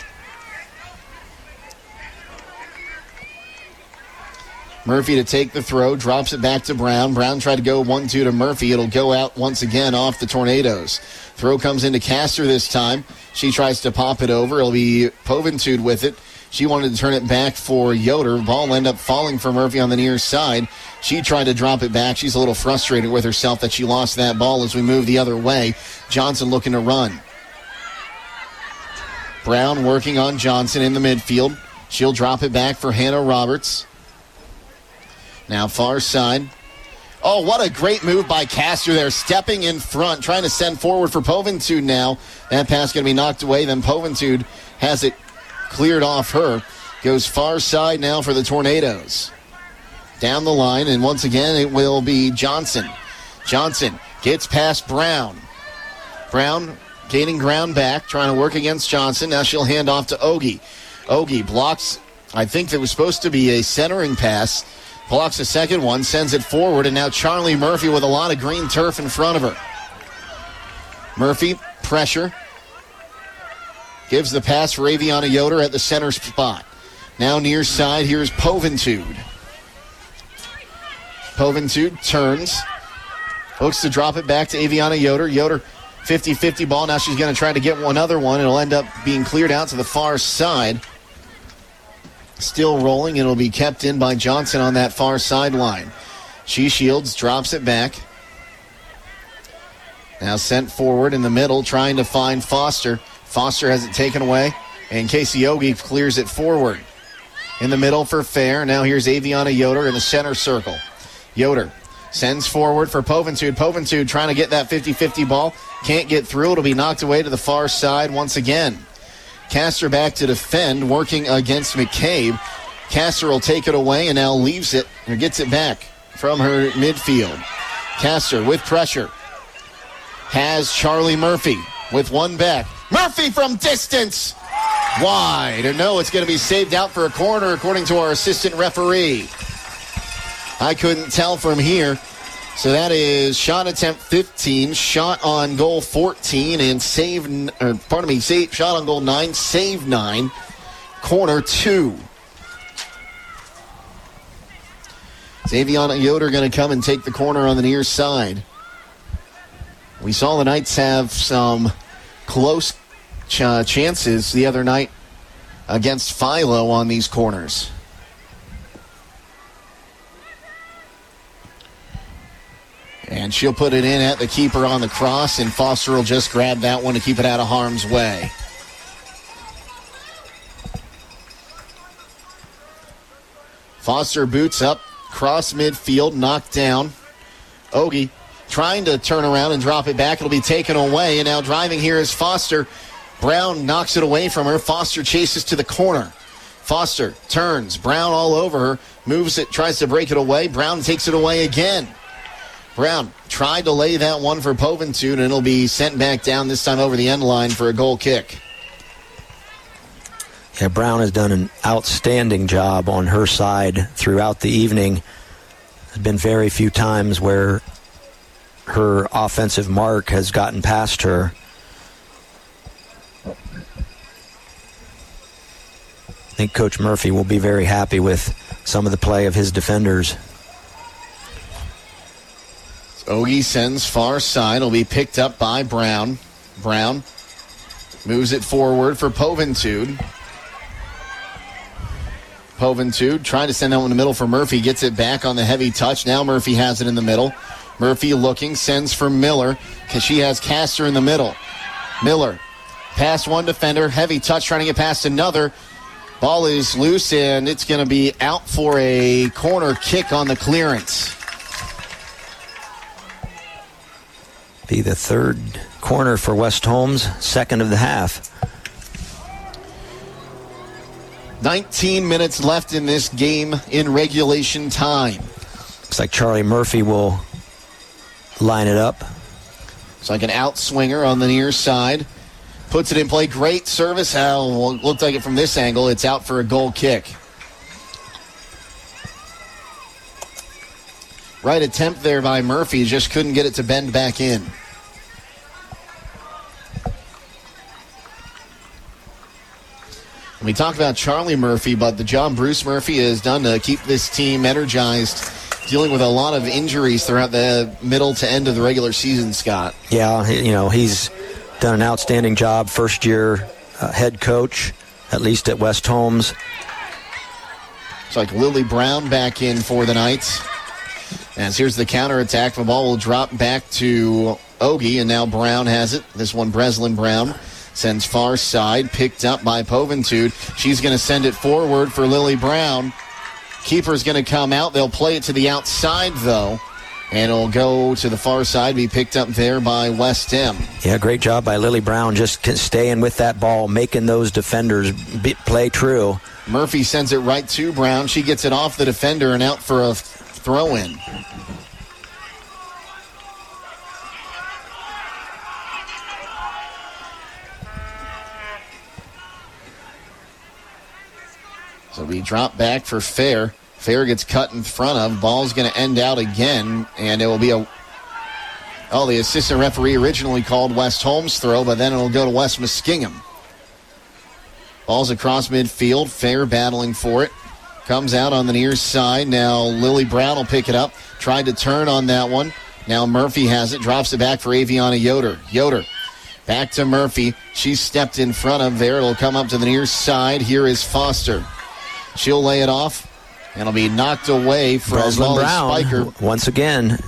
Murphy to take the throw, drops it back to Brown. Brown tried to go 1-2 to Murphy. It'll go out once again off the Tornadoes. Throw comes into Castor this time. She tries to pop it over. It'll be Poventude with it. She wanted to turn it back for Yoder. Ball will end up falling for Murphy on the near side. She tried to drop it back. She's a little frustrated with herself that she lost that ball as we move the other way. Johnson looking to run. Brown working on Johnson in the midfield. She'll drop it back for Hannah Roberts. Now far side. Oh, what a great move by Castor there, stepping in front, trying to send forward for Poventude now. That pass going to be knocked away. Then Poventude has it cleared off her. Goes far side now for the Tornadoes. Down the line, and once again it will be Johnson. Johnson gets past Brown. Brown gaining ground back, trying to work against Johnson. Now she'll hand off to Ogie. Ogie blocks, I think that was supposed to be a centering pass. Blocks the second one, sends it forward, and now Charlie Murphy with a lot of green turf in front of her. Murphy, pressure. Gives the pass for Aviana Yoder at the center spot. Now near side, here's Poventude. Poventude turns. Looks to drop it back to Aviana Yoder. Yoder, 50-50 ball. Now she's going to try to get one other one. It'll end up being cleared out to the far side. Still rolling. It'll be kept in by Johnson on that far sideline. She shields, drops it back. Now sent forward in the middle, trying to find Foster. Foster has it taken away, and Casey Ogie clears it forward. In the middle for Fair. Now here's Aviana Yoder in the center circle. Yoder sends forward for Poventude. Poventude trying to get that 50-50 ball. Can't get through. It'll be knocked away to the far side once again. Castor back to defend, working against McCabe. Castor will take it away and now leaves it, or gets it back from her midfield. Castor with pressure. Has Charlie Murphy with one back. Murphy from distance. Wide. Or no, it's going to be saved out for a corner according to our assistant referee. I couldn't tell from here. So that is shot attempt 15, shot on goal 14, and shot on goal 9, save 9, corner 2. Xaviana Yoder going to come and take the corner on the near side. We saw the Knights have some close chances the other night against Philo on these corners. And she'll put it in at the keeper on the cross, and Foster will just grab that one to keep it out of harm's way. Foster boots up, cross midfield, knocked down. Ogie trying to turn around and drop it back. It'll be taken away, and now driving here is Foster. Brown knocks it away from her. Foster chases to the corner. Foster turns. Brown all over her. Moves it, tries to break it away. Brown takes it away again. Brown tried to lay that one for Poventude, and it'll be sent back down, this time over the end line for a goal kick. Yeah, Brown has done an outstanding job on her side throughout the evening. There's been very few times where her offensive mark has gotten past her. I think Coach Murphy will be very happy with some of the play of his defenders. Ogie sends far side. Will be picked up by Brown. Brown moves it forward for Poventude. Poventude trying to send that one in the middle for Murphy. Gets it back on the heavy touch. Now Murphy has it in the middle. Murphy looking, sends for Miller because she has Castor in the middle. Miller past one defender. Heavy touch trying to get past another. Ball is loose, and it's going to be out for a corner kick on the clearance. Be the third corner for West Holmes, second of the half. 19 minutes left in this game in regulation time. Looks like Charlie Murphy will line it up. It's like an outswinger on the near side. Puts it in play. Great service. Looked like it from this angle. It's out for a goal kick. Right attempt there by Murphy. Just couldn't get it to bend back in. We talk about Charlie Murphy, but the job Bruce Murphy has done to keep this team energized, dealing with a lot of injuries throughout the middle to end of the regular season, Scott. Yeah, he's done an outstanding job. First year head coach, at least at West Holmes. It's like Lily Brown back in for the Knights. As here's the counterattack. The ball will drop back to Ogie, and now Brown has it. This one, Breslin Brown, sends far side, picked up by Poventude. She's going to send it forward for Lily Brown. Keeper's going to come out. They'll play it to the outside, though, and it'll go to the far side, be picked up there by West Em. Yeah, great job by Lily Brown, just staying with that ball, making those defenders play true. Murphy sends it right to Brown. She gets it off the defender and out for a throw-in. So we drop back for Fair. Fair gets cut in front of. Ball's going to end out again, and it will be the assistant referee originally called West Holmes throw, but then it'll go to West Muskingum. Ball's across midfield. Fair battling for it. Comes out on the near side. Now Lily Brown will pick it up. Tried to turn on that one. Now Murphy has it. Drops it back for Aviana Yoder. Yoder back to Murphy. She's stepped in front of there. It'll come up to the near side. Here is Foster. She'll lay it off, and it'll be knocked away from Breslin Brown Spiker. Once again.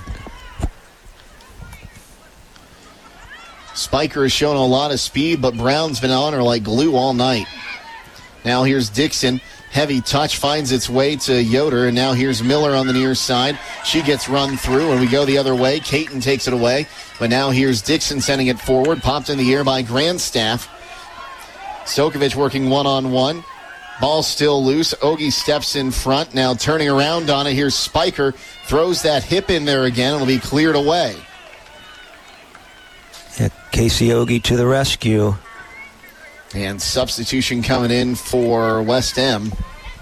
Spiker has shown a lot of speed, but Brown's been on her like glue all night. Now here's Dixon. Heavy touch finds its way to Yoder, and now here's Miller on the near side. She gets run through, and we go the other way. Caton takes it away, but now here's Dixon sending it forward. Popped in the air by Grandstaff. Stokovic working one-on-one. Ball still loose. Ogie steps in front. Now turning around on it. Here's Spiker. Throws that hip in there again. It'll be cleared away. Yeah, Casey Ogie to the rescue. And substitution coming in for West M.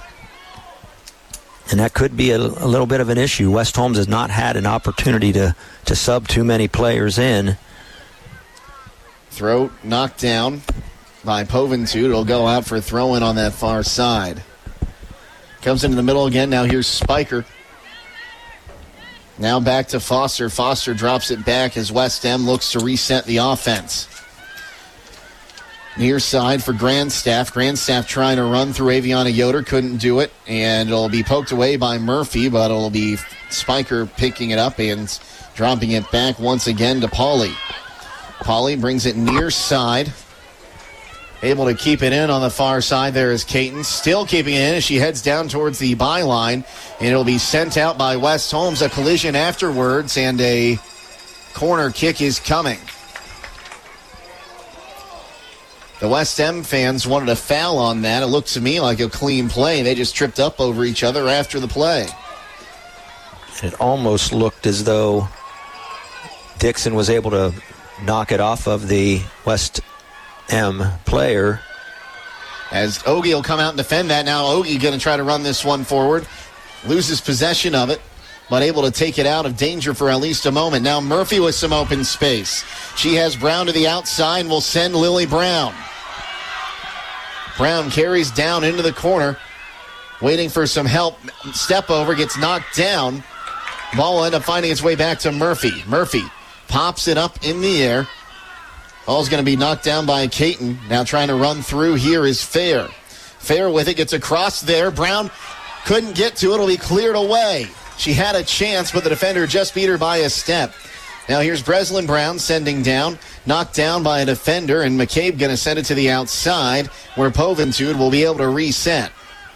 And that could be a little bit of an issue. West Holmes has not had an opportunity to sub too many players in. Throw knocked down by Poventude. It'll go out for a throw-in on that far side. Comes into the middle again. Now here's Spiker. Now back to Foster. Foster drops it back as West M looks to reset the offense. Near side for Grandstaff. Grandstaff trying to run through Aviana Yoder. Couldn't do it. And it'll be poked away by Murphy, but it'll be Spiker picking it up and dropping it back once again to Pauly. Pauly brings it near side. Able to keep it in on the far side there is Caton. Still keeping it in as she heads down towards the byline. And it'll be sent out by West Holmes. A collision afterwards, and a corner kick is coming. The West M fans wanted a foul on that. It looked to me like a clean play. They just tripped up over each other after the play. It almost looked as though Dixon was able to knock it off of the West M player. As Ogie will come out and defend that. Now Ogie going to try to run this one forward. Loses possession of it, but able to take it out of danger for at least a moment. Now Murphy with some open space. She has Brown to the outside and will send Lily Brown. Brown carries down into the corner, waiting for some help. Step over, gets knocked down. Ball will end up finding its way back to Murphy. Murphy pops it up in the air. Ball's going to be knocked down by Caton. Now trying to run through here is Fair. Fair with it, gets across there. Brown couldn't get to it. It'll be cleared away. She had a chance, but the defender just beat her by a step. Now here's Breslin Brown sending down. Knocked down by a defender, and McCabe going to send it to the outside where Poventude will be able to reset.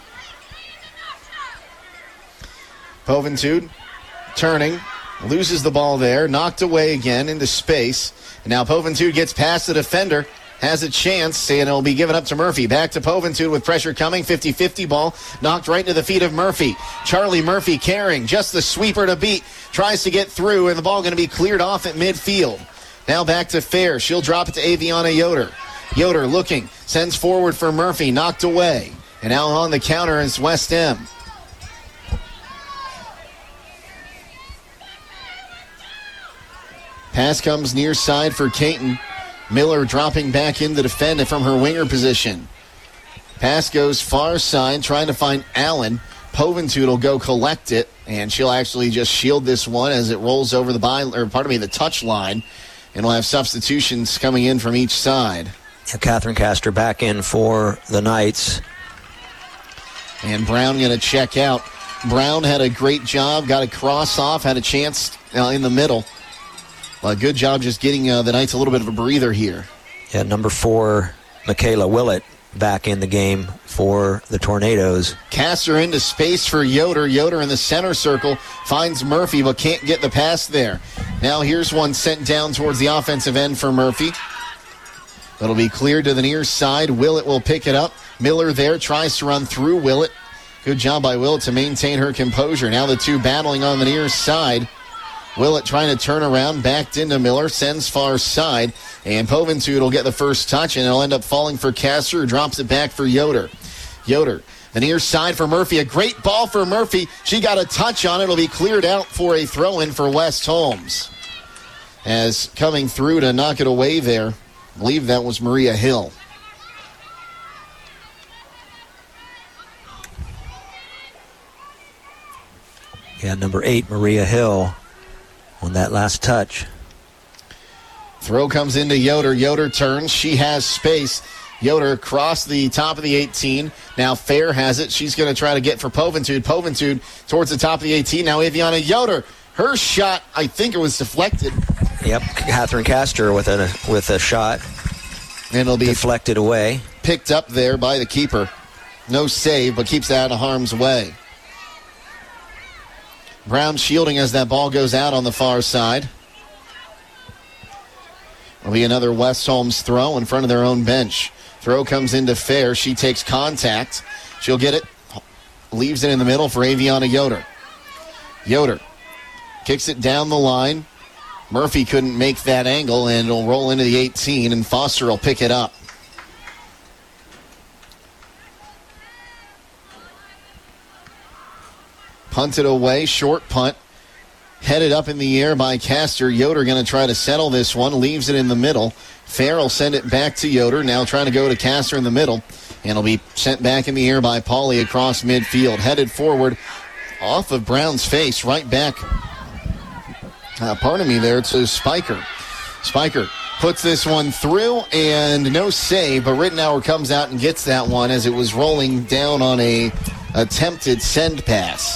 Poventude turning, loses the ball there, knocked away again into space. And now Poventude gets past the defender, has a chance, and it'll be given up to Murphy. Back to Poventude with pressure coming. 50-50 ball knocked right into the feet of Murphy. Charlie Murphy carrying, just the sweeper to beat. Tries to get through, and the ball going to be cleared off at midfield. Now back to Fair. She'll drop it to Aviana Yoder. Yoder looking, sends forward for Murphy, knocked away. And now on the counter is West M. Pass comes near side for Caton. Miller dropping back in to defend it from her winger position. Pass goes far side, trying to find Allen. Poventude will go collect it, and she'll actually just shield this one as it rolls over the touch line. And we'll have substitutions coming in from each side. Catherine Castor back in for the Knights. And Brown going to check out. Brown had a great job, got a cross off, had a chance in the middle. Well, good job just getting the Knights a little bit of a breather here. Yeah, number 4, Michaela Willett, back in the game for the Tornadoes. Castor into space for Yoder. Yoder in the center circle finds Murphy, but can't get the pass there. Now here's one sent down towards the offensive end for Murphy. It'll be cleared to the near side. Willett will pick it up. Miller there tries to run through Willett. Good job by Willett to maintain her composure. Now the two battling on the near side. Willett trying to turn around, backed into Miller, sends far side, and Poventude will get the first touch, and it'll end up falling for Castor, who drops it back for Yoder. Yoder, the near side for Murphy, a great ball for Murphy. She got a touch on it. It'll be cleared out for a throw-in for West Holmes. As coming through to knock it away there, I believe that was Maria Hill. Yeah, number 8, Maria Hill, on that last touch. Throw comes into Yoder. Yoder turns. She has space. Yoder across the top of the 18. Now Fair has it. She's going to try to get for Poventude. Poventude towards the top of the 18. Now Aviana Yoder. Her shot, I think it was deflected. Yep, Catherine Castor with a shot. And it'll be deflected away. Picked up there by the keeper. No save, but keeps it out of harm's way. Brown shielding as that ball goes out on the far side. It'll be another West Holmes throw in front of their own bench. Throw comes into Fair. She takes contact. She'll get it. Leaves it in the middle for Aviana Yoder. Yoder kicks it down the line. Murphy couldn't make that angle, and it'll roll into the 18, and Foster will pick it up. Punted away, short punt. Headed up in the air by Castor. Yoder going to try to settle this one. Leaves it in the middle. Fair will send it back to Yoder. Now trying to go to Castor in the middle. And it'll be sent back in the air by Pauly across midfield. Headed forward off of Brown's face. Right back. There to Spiker. Spiker puts this one through and no save. But Rittenauer comes out and gets that one as it was rolling down on a attempted send pass.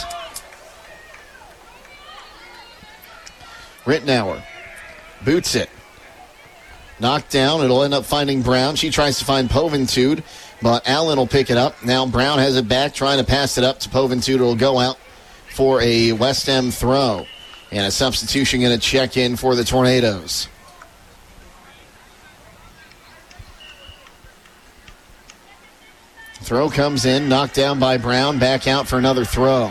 Rittenauer boots it. Knocked down. It'll end up finding Brown. She tries to find Poventude, but Allen will pick it up. Now Brown has it back, trying to pass it up to Poventude. It'll go out for a West End throw. And a substitution going to check in for the Tornadoes. Throw comes in, knocked down by Brown. Back out for another throw.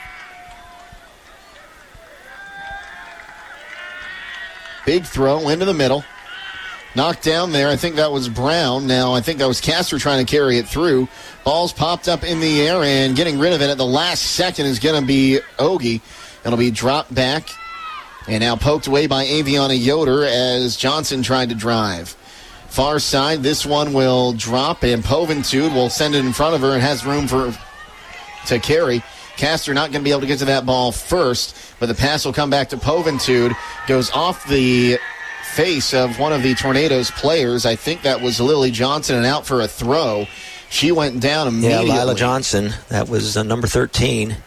Big throw into the middle. Knocked down there. I think that was Brown. Now, I think that was Castor trying to carry it through. Ball's popped up in the air, and getting rid of it at the last second is going to be Ogie. It'll be dropped back and now poked away by Aviana Yoder as Johnson tried to drive. Far side, this one will drop, and Poventude will send it in front of her and has room to carry. Castor not going to be able to get to that ball first, but the pass will come back to Poventude. Goes off the face of one of the Tornadoes players. I think that was Lily Johnson, and out for a throw. She went down immediately. Yeah, Lila Johnson. That was number 13.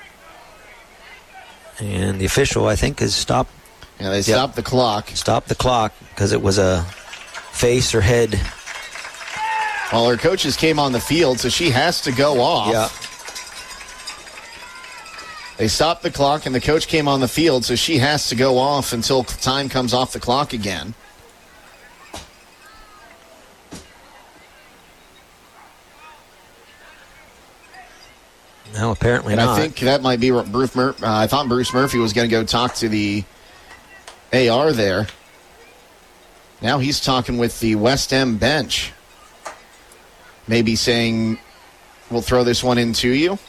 And the official, I think, has stopped. Yeah, they stopped the clock. Stopped the clock because it was a face or head. Well, her coaches came on the field, so she has to go off. Yeah. They stopped the clock, and the coach came on the field, so she has to go off until time comes off the clock again. No, apparently and not. I think that might be Bruce Murphy. I thought Bruce Murphy was going to go talk to the AR there. Now he's talking with the West End bench. Maybe saying, we'll throw this one into you.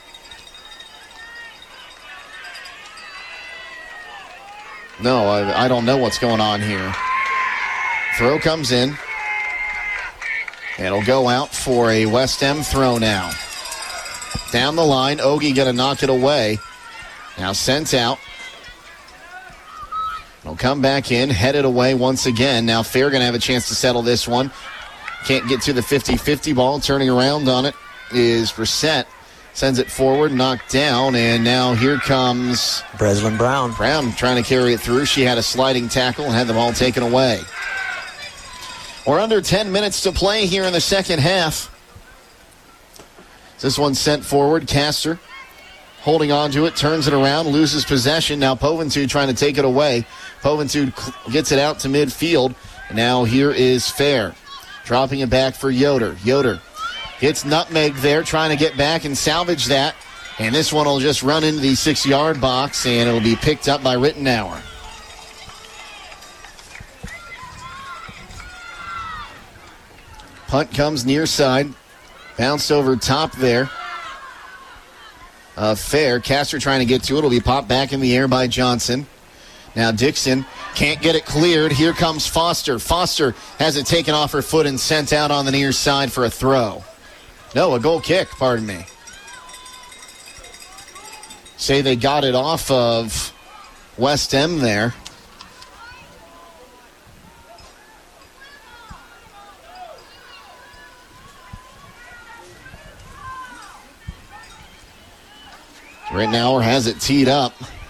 No, I don't know what's going on here. Throw comes in. It'll go out for a West End throw now. Down the line, Ogie going to knock it away. Now sent out. It'll come back in, headed away once again. Now Fair going to have a chance to settle this one. Can't get to the 50-50 ball. Turning around on it is Brissett. Sends it forward, knocked down, and now here comes Breslin Brown. Brown trying to carry it through. She had a sliding tackle and had the ball taken away. We're under 10 minutes to play here in the second half. This one sent forward. Castor holding on to it, turns it around, loses possession. Now Poventude trying to take it away. Poventude gets it out to midfield. And now here is Fair. Dropping it back for Yoder. Yoder gets nutmeg there, trying to get back and salvage that. And this one will just run into the 6-yard box, and it'll be picked up by Rittenauer. Punt comes near side. Bounced over top there. Fair. Castor trying to get to it. It'll be popped back in the air by Johnson. Now Dixon can't get it cleared. Here comes Foster. Foster has it taken off her foot and sent out on the near side for a throw. No, a goal kick, pardon me. Say they got it off of West End there. Rittenauer has it teed up.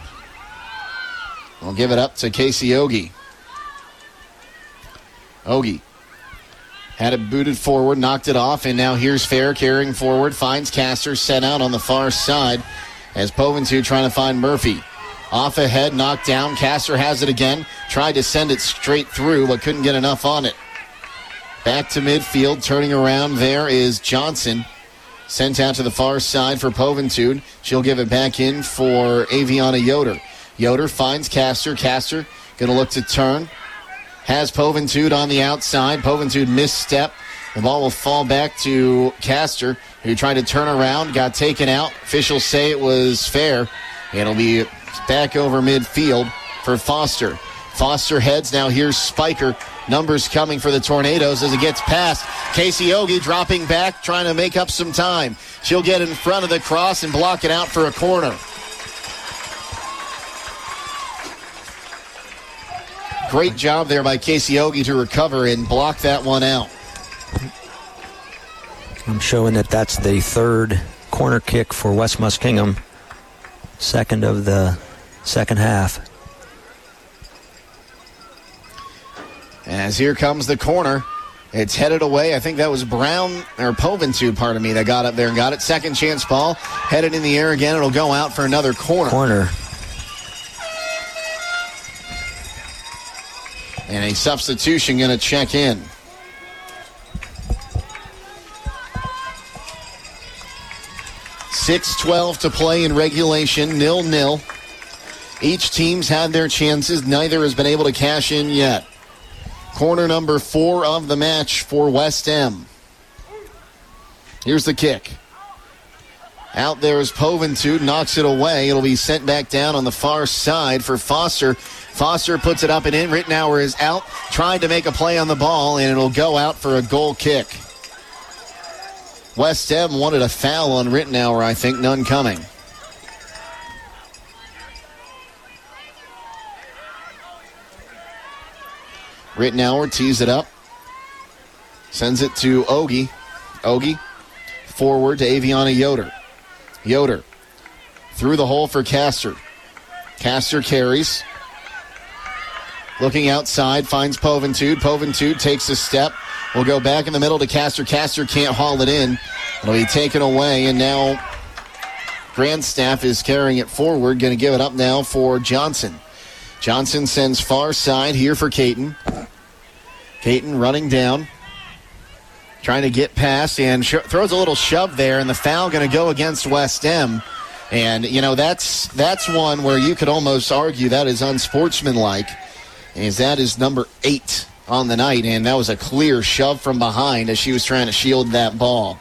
We'll give it up to Casey Ogie. Ogie had it booted forward, knocked it off, and now here's Fair carrying forward, finds Castor, set out on the far side as Poventude trying to find Murphy. Off ahead, knocked down. Castor has it again. Tried to send it straight through, but couldn't get enough on it. Back to midfield, turning around. There is Johnson. Sent out to the far side for Poventude. She'll give it back in for Aviana Yoder. Yoder finds Castor. Castor going to look to turn. Has Poventude on the outside. Poventude misstep. The ball will fall back to Castor, who tried to turn around, got taken out. Officials say it was fair. It'll be back over midfield for Foster. Foster heads. Now here's Spiker. Numbers coming for the Tornadoes as it gets past. Casey Ogie dropping back, trying to make up some time. She'll get in front of the cross and block it out for a corner. Great job there by Casey Ogie to recover and block that one out. I'm showing that that's the third corner kick for West Muskingum. Second of the second half. As here comes the corner. It's headed away. I think that was Poventude, that got up there and got it. Second chance ball. Headed in the air again. It'll go out for another corner. And a substitution going to check in. 6:12 to play in regulation, 0-0. Each team's had their chances. Neither has been able to cash in yet. Corner number 4 of the match for West Em. Here's the kick. Out there is Poventude, knocks it away. It'll be sent back down on the far side for Foster. Foster puts it up and in. Rittenauer is out, trying to make a play on the ball, and it'll go out for a goal kick. West Em wanted a foul on Rittenauer, I think. None coming. Rittenauer tees it up. Sends it to Ogie. Ogie forward to Aviana Yoder. Yoder through the hole for Castor. Castor carries. Looking outside, finds Poventude. Poventude takes a step. Will go back in the middle to Castor. Castor can't haul it in. It'll be taken away, and now Grandstaff is carrying it forward. Going to give it up now for Johnson. Johnson sends far side here for Caton. Caton running down. Trying to get past and throws a little shove there, and the foul going to go against West Em. And, that's one where you could almost argue that is unsportsmanlike, as that is number 8 on the night, and that was a clear shove from behind as she was trying to shield that ball.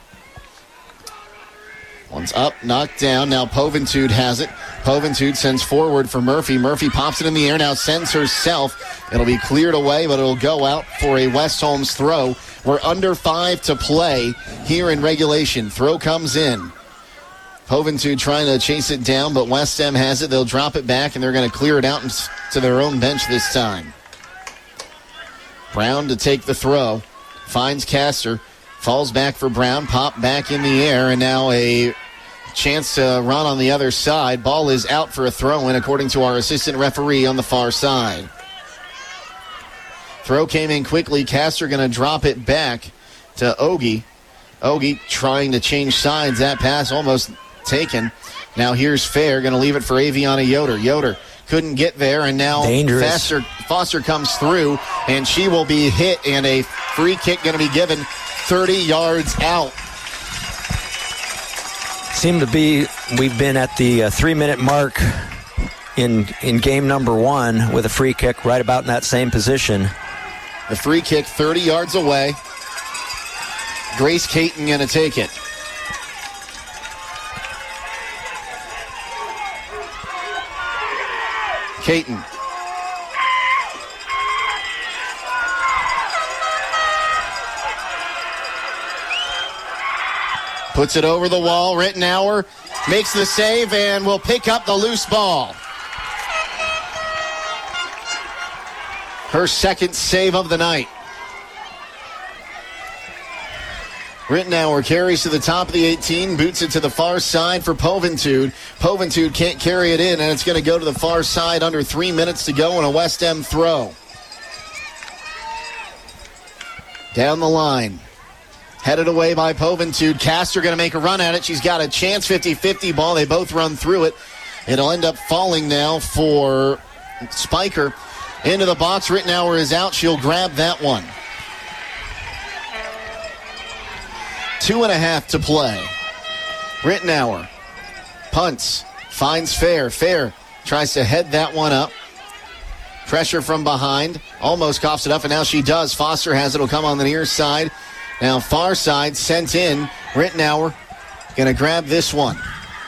One's up, knocked down. Now Poventude has it. Poventude sends forward for Murphy. Murphy pops it in the air, now sends herself. It'll be cleared away, but it'll go out for a West Holmes throw. We're under 5 to play here in regulation. Throw comes in. Poventude trying to chase it down, but West Em has it. They'll drop it back, and they're going to clear it out to their own bench this time. Brown to take the throw. Finds Castor. Falls back for Brown. Pop back in the air, and now a chance to run on the other side. Ball is out for a throw-in, according to our assistant referee on the far side. Throw came in quickly. Castor going to drop it back to Ogie. Ogie trying to change sides. That pass almost taken. Now here's Fair. Going to leave it for Aviana Yoder. Yoder couldn't get there, and now Foster comes through, and she will be hit, and a free kick going to be given 30 yards out. We've been at the 3-minute mark in game number 1 with a free kick right about in that same position. The free kick 30 yards away. Grace Caton going to take it. Caton. Puts it over the wall. Rittenauer makes the save and will pick up the loose ball. Her second save of the night. Rittenauer carries to the top of the 18, boots it to the far side for Poventude. Poventude can't carry it in, and it's going to go to the far side under 3 minutes to go on a West Em throw. Down the line. Headed away by Poventude. Castor going to make a run at it. She's got a chance, 50-50 ball. They both run through it. It'll end up falling now for Spiker. Into the box. Rittenauer is out. She'll grab that one. 2.5 to play. Rittenauer punts. Finds Fair. Fair tries to head that one up. Pressure from behind. Almost coughs it up, and now she does. Foster has it. It'll come on the near side. Now far side sent in. Rittenauer going to grab this one.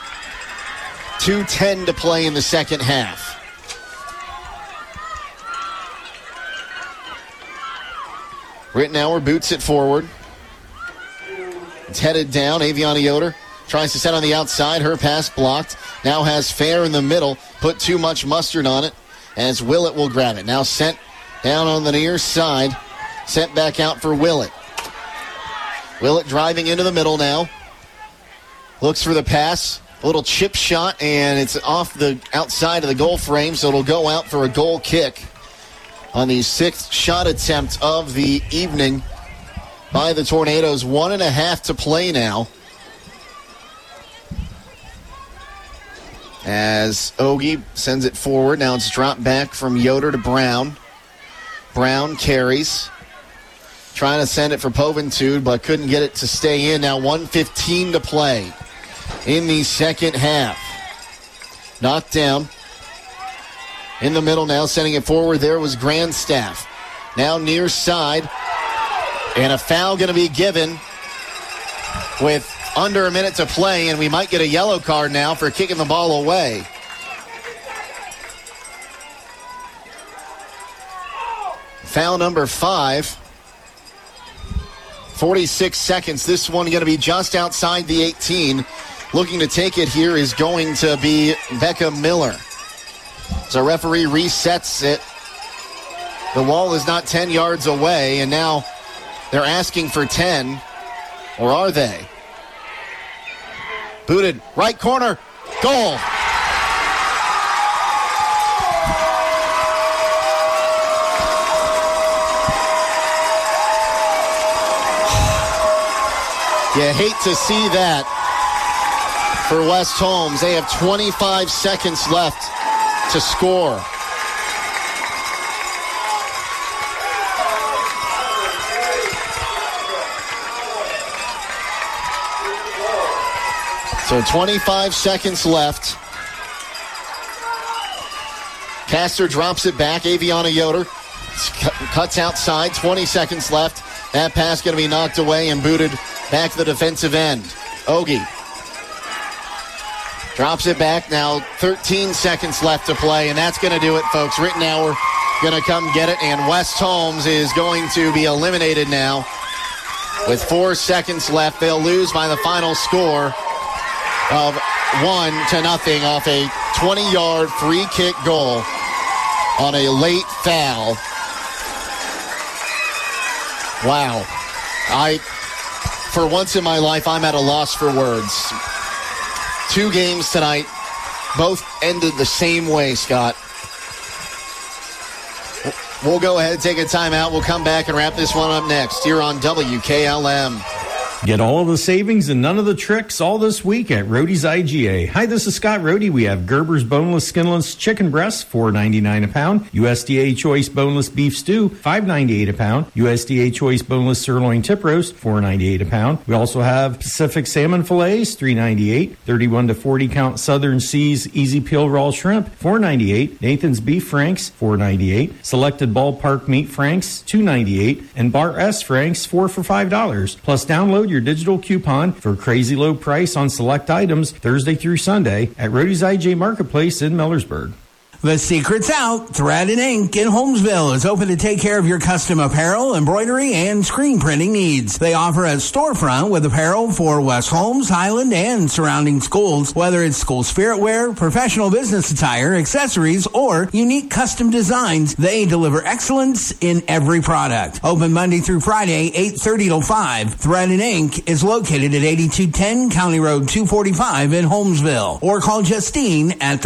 2:10 to play in the second half. Rittenauer boots it forward. It's headed down. Aviana Yoder tries to set on the outside. Her pass blocked. Now has Fair in the middle. Put too much mustard on it as Willett will grab it. Now sent down on the near side. Sent back out for Willett. Willett driving into the middle now. Looks for the pass. A little chip shot, and it's off the outside of the goal frame, so it'll go out for a goal kick on the 6th shot attempt of the evening by the Tornadoes. 1.5 to play now. As Ogie sends it forward. Now it's dropped back from Yoder to Brown. Brown carries. Trying to send it for Poventude, but couldn't get it to stay in. Now 1:15 to play in the second half. Knocked down. In the middle now, sending it forward. There was Grandstaff. Now near side. And a foul going to be given with under a minute to play, and we might get a yellow card now for kicking the ball away. Foul number 5. 46 seconds. This one going to be just outside the 18. Looking to take it here is going to be Becca Miller. So referee resets it. The wall is not 10 yards away, and now they're asking for 10. Or are they? Booted. Right corner. Goal. You hate to see that for West Holmes. They have 25 seconds left to score. So 25 seconds left. Castor drops it back. Aviana Yoder cuts outside. 20 seconds left. That pass going to be knocked away and booted back to the defensive end. Ogie drops it back. Now 13 seconds left to play, and that's going to do it, folks. Rittenauer going to come get it, and West Holmes is going to be eliminated now. With 4 seconds left, they'll lose by the final score of 1-0 off a 20-yard free kick goal on a late foul. Wow. For once in my life, I'm at a loss for words. 2 games tonight, both ended the same way, Scott. We'll go ahead and take a timeout. We'll come back and wrap this one up next here on WKLM. Get all of the savings and none of the tricks all this week at Roadie's IGA. Hi, this is Scott Roadie. We have Gerber's Boneless Skinless Chicken Breasts, $4.99 a pound. USDA Choice Boneless Beef Stew, $5.98 a pound. USDA Choice Boneless Sirloin Tip Roast, $4.98 a pound. We also have Pacific Salmon Fillets, $3.98. 31 to 40 count Southern Seas Easy Peel Raw Shrimp, $4.98. Nathan's Beef Franks, $4.98. Selected Ballpark Meat Franks, $2.98. And Bar S Franks, 4 for $5. Plus download your digital coupon for crazy low price on select items Thursday through Sunday at Roadie's IJ Marketplace in Millersburg. The secret's out. Thread and Ink in Holmesville is open to take care of your custom apparel, embroidery, and screen printing needs. They offer a storefront with apparel for West Holmes, Highland, and surrounding schools. Whether it's school spirit wear, professional business attire, accessories, or unique custom designs, they deliver excellence in every product. Open Monday through Friday, 8:30 till 5. Thread and Ink is located at 8210 County Road 245 in Holmesville. Or call Justine at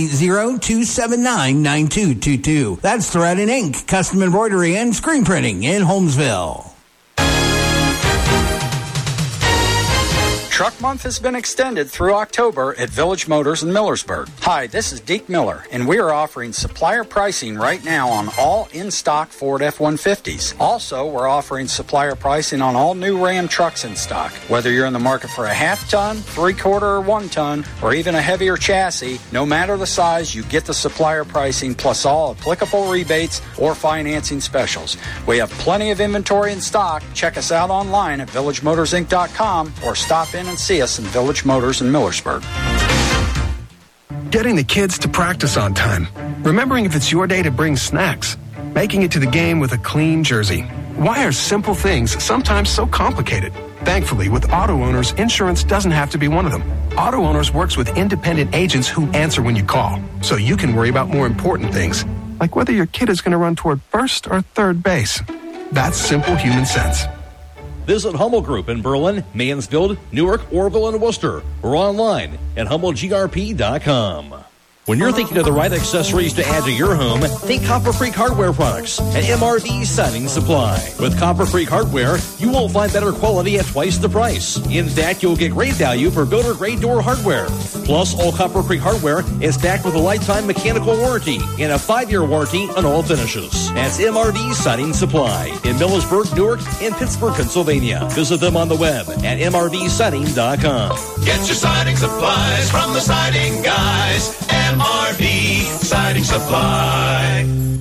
330-279-9222. That's Thread and Ink, custom embroidery and screen printing in Holmesville. Truck Month has been extended through October at Village Motors in Millersburg. Hi, this is Deke Miller, and we are offering supplier pricing right now on all in-stock Ford F-150s. Also, we're offering supplier pricing on all new Ram trucks in stock. Whether you're in the market for a half-ton, 3/4, or 1-ton, or even a heavier chassis, no matter the size, you get the supplier pricing plus all applicable rebates or financing specials. We have plenty of inventory in stock. Check us out online at villagemotorsinc.com or stop in and see us in Village Motors in Millersburg. Getting the kids to practice on time. Remembering if it's your day to bring snacks. Making it to the game with a clean jersey. Why are simple things sometimes so complicated? Thankfully, with Auto Owners, insurance doesn't have to be one of them. Auto Owners works with independent agents who answer when you call, so you can worry about more important things, like whether your kid is going to run toward first or third base. That's simple human sense. Visit Hummel Group in Berlin, Mansfield, Newark, Orville, and Worcester, or online at HummelGRP.com. When you're thinking of the right accessories to add to your home, think Copper Creek Hardware products and MRV Siding Supply. With Copper Creek Hardware, you won't find better quality at twice the price. In fact, you'll get great value for builder-grade door hardware. Plus, all Copper Creek Hardware is backed with a lifetime mechanical warranty and a 5-year warranty on all finishes. That's MRV Siding Supply in Millersburg, Newark, and Pittsburgh, Pennsylvania. Visit them on the web at MRVsiding.com. Get your siding supplies from the siding guys. MRV Siding Supply.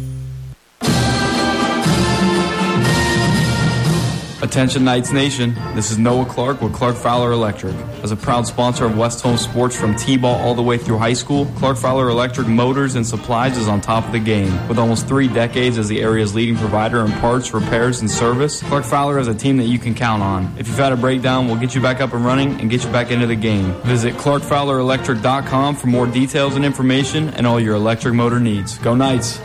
Attention Knights Nation, this is Noah Clark with Clark Fowler Electric. As a proud sponsor of West Home Sports from T-ball all the way through high school, Clark Fowler Electric Motors and Supplies is on top of the game. With almost 3 decades as the area's leading provider in parts, repairs, and service, Clark Fowler is a team that you can count on. If you've had a breakdown, we'll get you back up and running and get you back into the game. Visit ClarkFowlerElectric.com for more details and information and all your electric motor needs. Go Knights!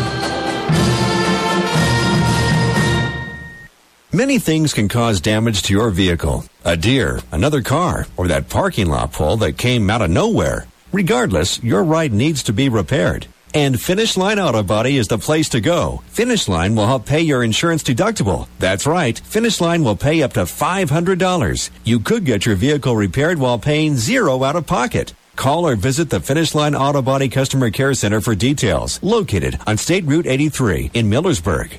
Many things can cause damage to your vehicle. A deer, another car, or that parking lot pole that came out of nowhere. Regardless, your ride needs to be repaired. And Finish Line Auto Body is the place to go. Finish Line will help pay your insurance deductible. That's right, Finish Line will pay up to $500. You could get your vehicle repaired while paying $0 out of pocket. Call or visit the Finish Line Auto Body Customer Care Center for details. Located on State Route 83 in Millersburg.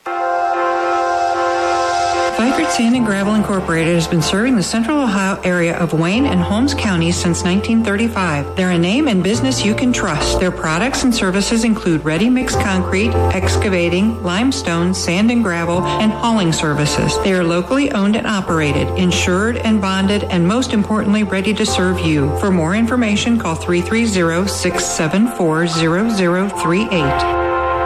Pfeifert Sand and Gravel Incorporated has been serving the Central Ohio area of Wayne and Holmes counties since 1935. They're a name and business you can trust. Their products and services include ready-mix concrete, excavating, limestone, sand and gravel, and hauling services. They are locally owned and operated, insured and bonded, and most importantly, ready to serve you. For more information, call 330-674-0038.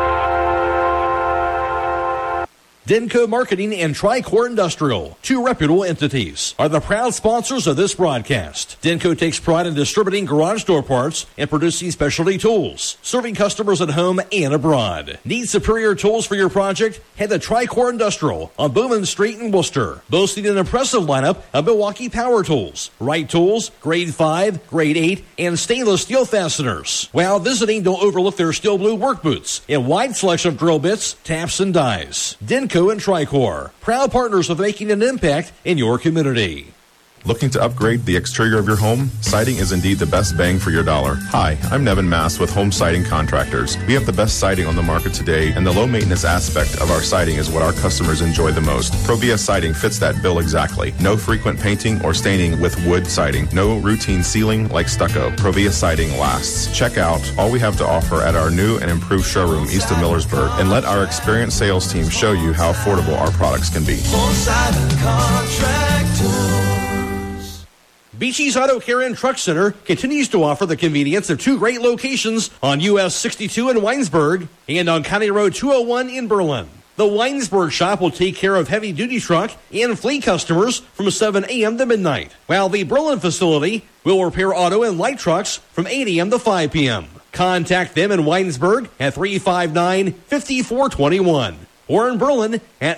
Denko Marketing and Tricor Industrial, 2 reputable entities, are the proud sponsors of this broadcast. Denko takes pride in distributing garage door parts and producing specialty tools, serving customers at home and abroad. Need superior tools for your project? Head to Tricor Industrial on Bowman Street in Worcester, boasting an impressive lineup of Milwaukee power tools, Wright tools, grade 5, grade 8, and stainless steel fasteners. While visiting, don't overlook their steel blue work boots and wide selection of drill bits, taps, and dies. Denko and Tricor, proud partners of making an impact in your community. Looking to upgrade the exterior of your home? Siding is indeed the best bang for your dollar. Hi, I'm Nevin Mast with Home Siding Contractors. We have the best siding on the market today, and the low maintenance aspect of our siding is what our customers enjoy the most. Provia Siding fits that bill exactly. No frequent painting or staining with wood siding. No routine sealing like stucco. Provia Siding lasts. Check out all we have to offer at our new and improved showroom east of Millersburg, and let our experienced sales team show you how affordable our products can be. Home Siding Contractors. Beachy's Auto Care and Truck Center continues to offer the convenience of 2 great locations on US 62 in Weinsberg and on County Road 201 in Berlin. The Weinsberg shop will take care of heavy-duty truck and fleet customers from 7 a.m. to midnight, while the Berlin facility will repair auto and light trucks from 8 a.m. to 5 p.m. Contact them in Weinsberg at 359-5421. Or in Berlin at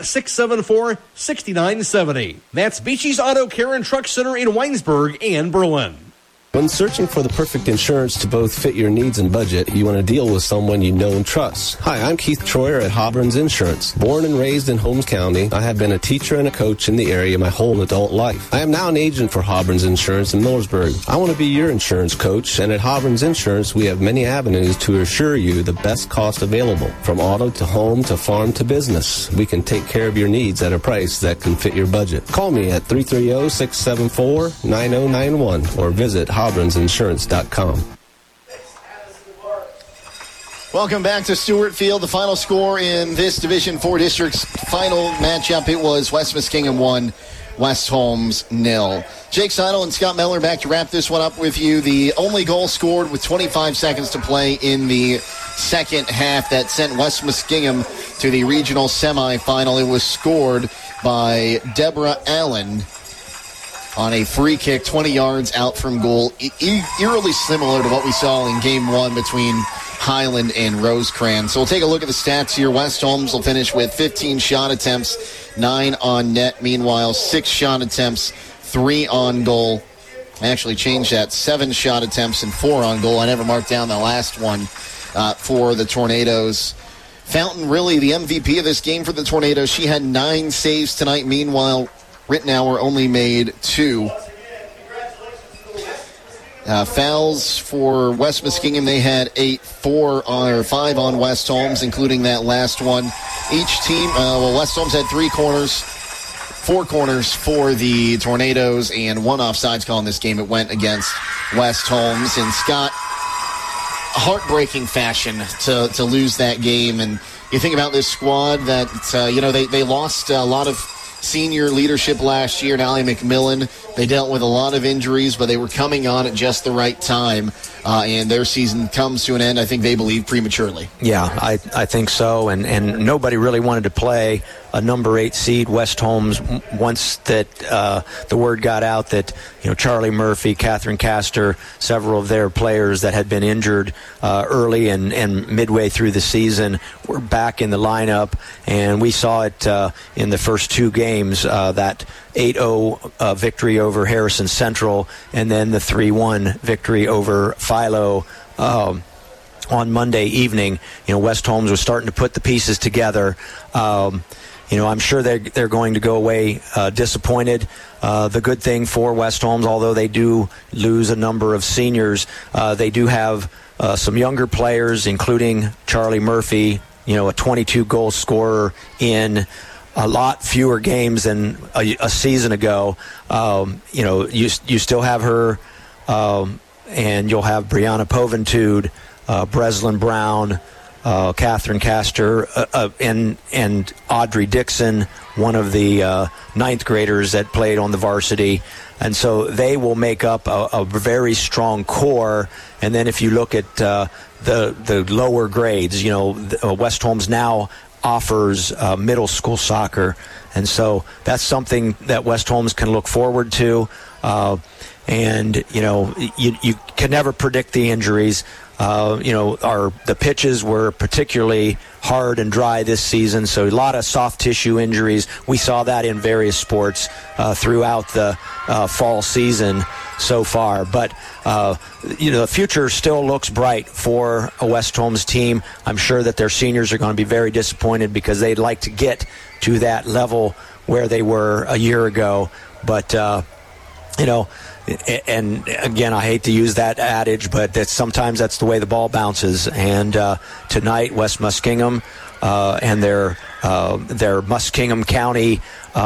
674-6970. That's Beachy's Auto Care and Truck Center in Weinsberg and Berlin. When searching for the perfect insurance to both fit your needs and budget, you want to deal with someone you know and trust. Hi, I'm Keith Troyer at Hobron's Insurance. Born and raised in Holmes County, I have been a teacher and a coach in the area my whole adult life. I am now an agent for Hobron's Insurance in Millersburg. I want to be your insurance coach, and at Hobron's Insurance, we have many avenues to assure you the best cost available. From auto to home to farm to business, we can take care of your needs at a price that can fit your budget. Call me at 330-674-9091 or visit Hobron'sInsurance.com. Welcome back to Stewart Field. The final score in this Division 4 District's final matchup, it was West Muskingum 1, West Holmes 0. Jake Seidel and Scott Miller back to wrap this one up with you. The only goal scored with 25 seconds to play in the second half that sent West Muskingum to the regional semifinal. It was scored by Deborah Allen on a free kick 20 yards out from goal, eerily similar to what we saw in Game 1 between Highland and Rosecrans. So we'll take a look at the stats here. West Holmes will finish with 15 shot attempts, 9 on net. Meanwhile, 6 shot attempts, 3 on goal. I actually changed that. 7 shot attempts and 4 on goal. I never marked down the last one for the Tornadoes. Fountain really the MVP of this game for the Tornadoes. She had 9 saves tonight. Meanwhile, Rittenauer only made 2. Fouls for West Muskingum, they had 5 on West Holmes, including that last one. Each team, West Holmes had 4 corners for the Tornadoes, and 1 offsides call in this game. It went against West Holmes. And Scott, heartbreaking fashion to lose that game. And you think about this squad that, they lost a lot of senior leadership last year. Allie McMillan, they dealt with a lot of injuries, but they were coming on at just the right time, and their season comes to an end, I think they believe, prematurely. Yeah, I think so, and nobody really wanted to play a number 8 seed West Holmes once that the word got out that Charlie Murphy, Catherine Castor, several of their players that had been injured early and midway through the season were back in the lineup, and we saw it in the first 2 games, that 8-0 victory over Harrison Central, and then the 3-1 victory over Philo on Monday evening. West Holmes was starting to put the pieces together. I'm sure they're going to go away disappointed. The good thing for West Holmes, although they do lose a number of seniors, they do have some younger players, including Charlie Murphy, a 22-goal scorer in a lot fewer games than a season ago. You still have her, and you'll have Brianna Poventude, Breslin Brown, Catherine Castor, and Audrey Dixon, one of the 9th graders that played on the varsity. And so they will make up a very strong core. And then if you look at the lower grades, West Holmes now offers middle school soccer. And so that's something that West Holmes can look forward to. And you can never predict the injuries. The pitches were particularly hard and dry this season, so a lot of soft tissue injuries. We saw that in various sports throughout the fall season so far. But the future still looks bright for a West Holmes team. I'm sure that their seniors are going to be very disappointed because they'd like to get to that level where they were a year ago. But and again, I hate to use that adage, but sometimes that's the way the ball bounces. And tonight, West Muskingum and their Muskingum County,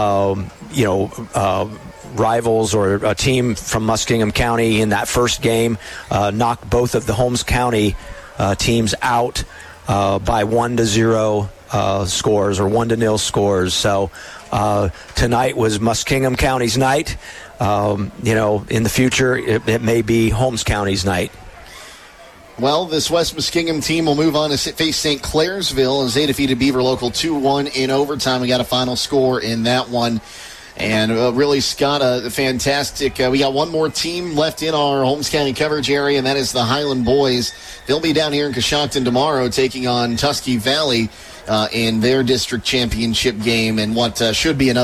rivals, or a team from Muskingum County in that first game knocked both of the Holmes County teams out by 1-0 scores, or 1-0 scores. So tonight was Muskingum County's night. In the future, it may be Holmes County's night. Well, this West Muskingum team will move on to face St. Clairsville as they defeated Beaver Local 2-1 in overtime. We got a final score in that one. And really, Scott, a fantastic. We got one more team left in our Holmes County coverage area, and that is the Highland Boys. They'll be down here in Coshocton tomorrow taking on Tusky Valley in their district championship game, and what should be another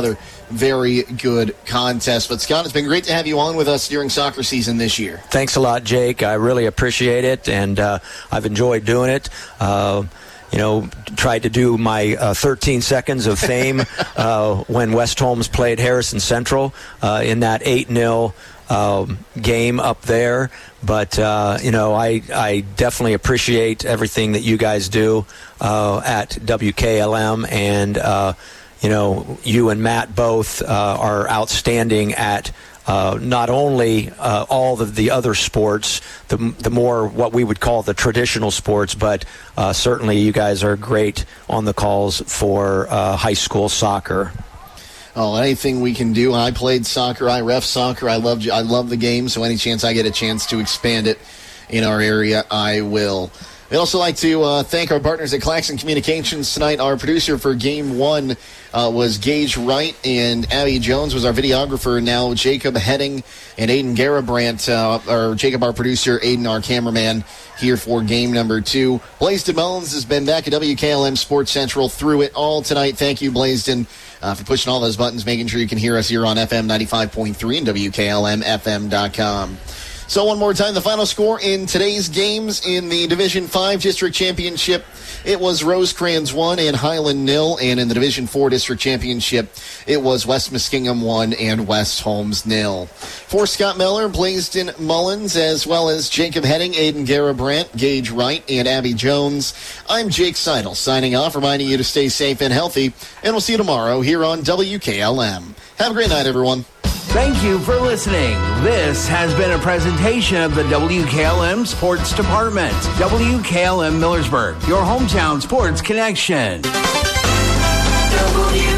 very good contest. But, Scott, it's been great to have you on with us during soccer season this year. Thanks a lot, Jake. I really appreciate it, and I've enjoyed doing it. Tried to do my 13 seconds of fame when West Holmes played Harrison Central in that 8-0 game up there. But, I definitely appreciate everything that you guys do at WKLM, and, you and Matt both are outstanding at not only all of the other sports, the more what we would call the traditional sports, but certainly you guys are great on the calls for high school soccer. Oh, anything we can do. I played soccer. I ref soccer. I love the game, so any chance I get a chance to expand it in our area, I will. We'd also like to thank our partners at Claxon Communications tonight. Our producer for Game 1 was Gage Wright, and Abby Jones was our videographer. Now Jacob Heading and Aiden Garabrandt, or Jacob our producer, Aiden our cameraman, here for Game number 2. Blaisdon Mullins has been back at WKLM Sports Central through it all tonight. Thank you, Blaisdon, for pushing all those buttons, making sure you can hear us here on FM 95.3 and WKLMFM.com. So one more time, the final score in today's games in the Division 5 District Championship, it was Rosecrans 1 and Highland 0, and in the Division 4 District Championship, it was West Muskingum 1 and West Holmes 0. For Scott Miller, Blaisdon Mullins, as well as Jacob Heading, Aiden Garabrandt, Gage Wright, and Abby Jones, I'm Jake Seidel, signing off, reminding you to stay safe and healthy, and we'll see you tomorrow here on WKLM. Have a great night, everyone. Thank you for listening. This has been a presentation of the WKLM Sports Department. WKLM Millersburg, your hometown sports connection.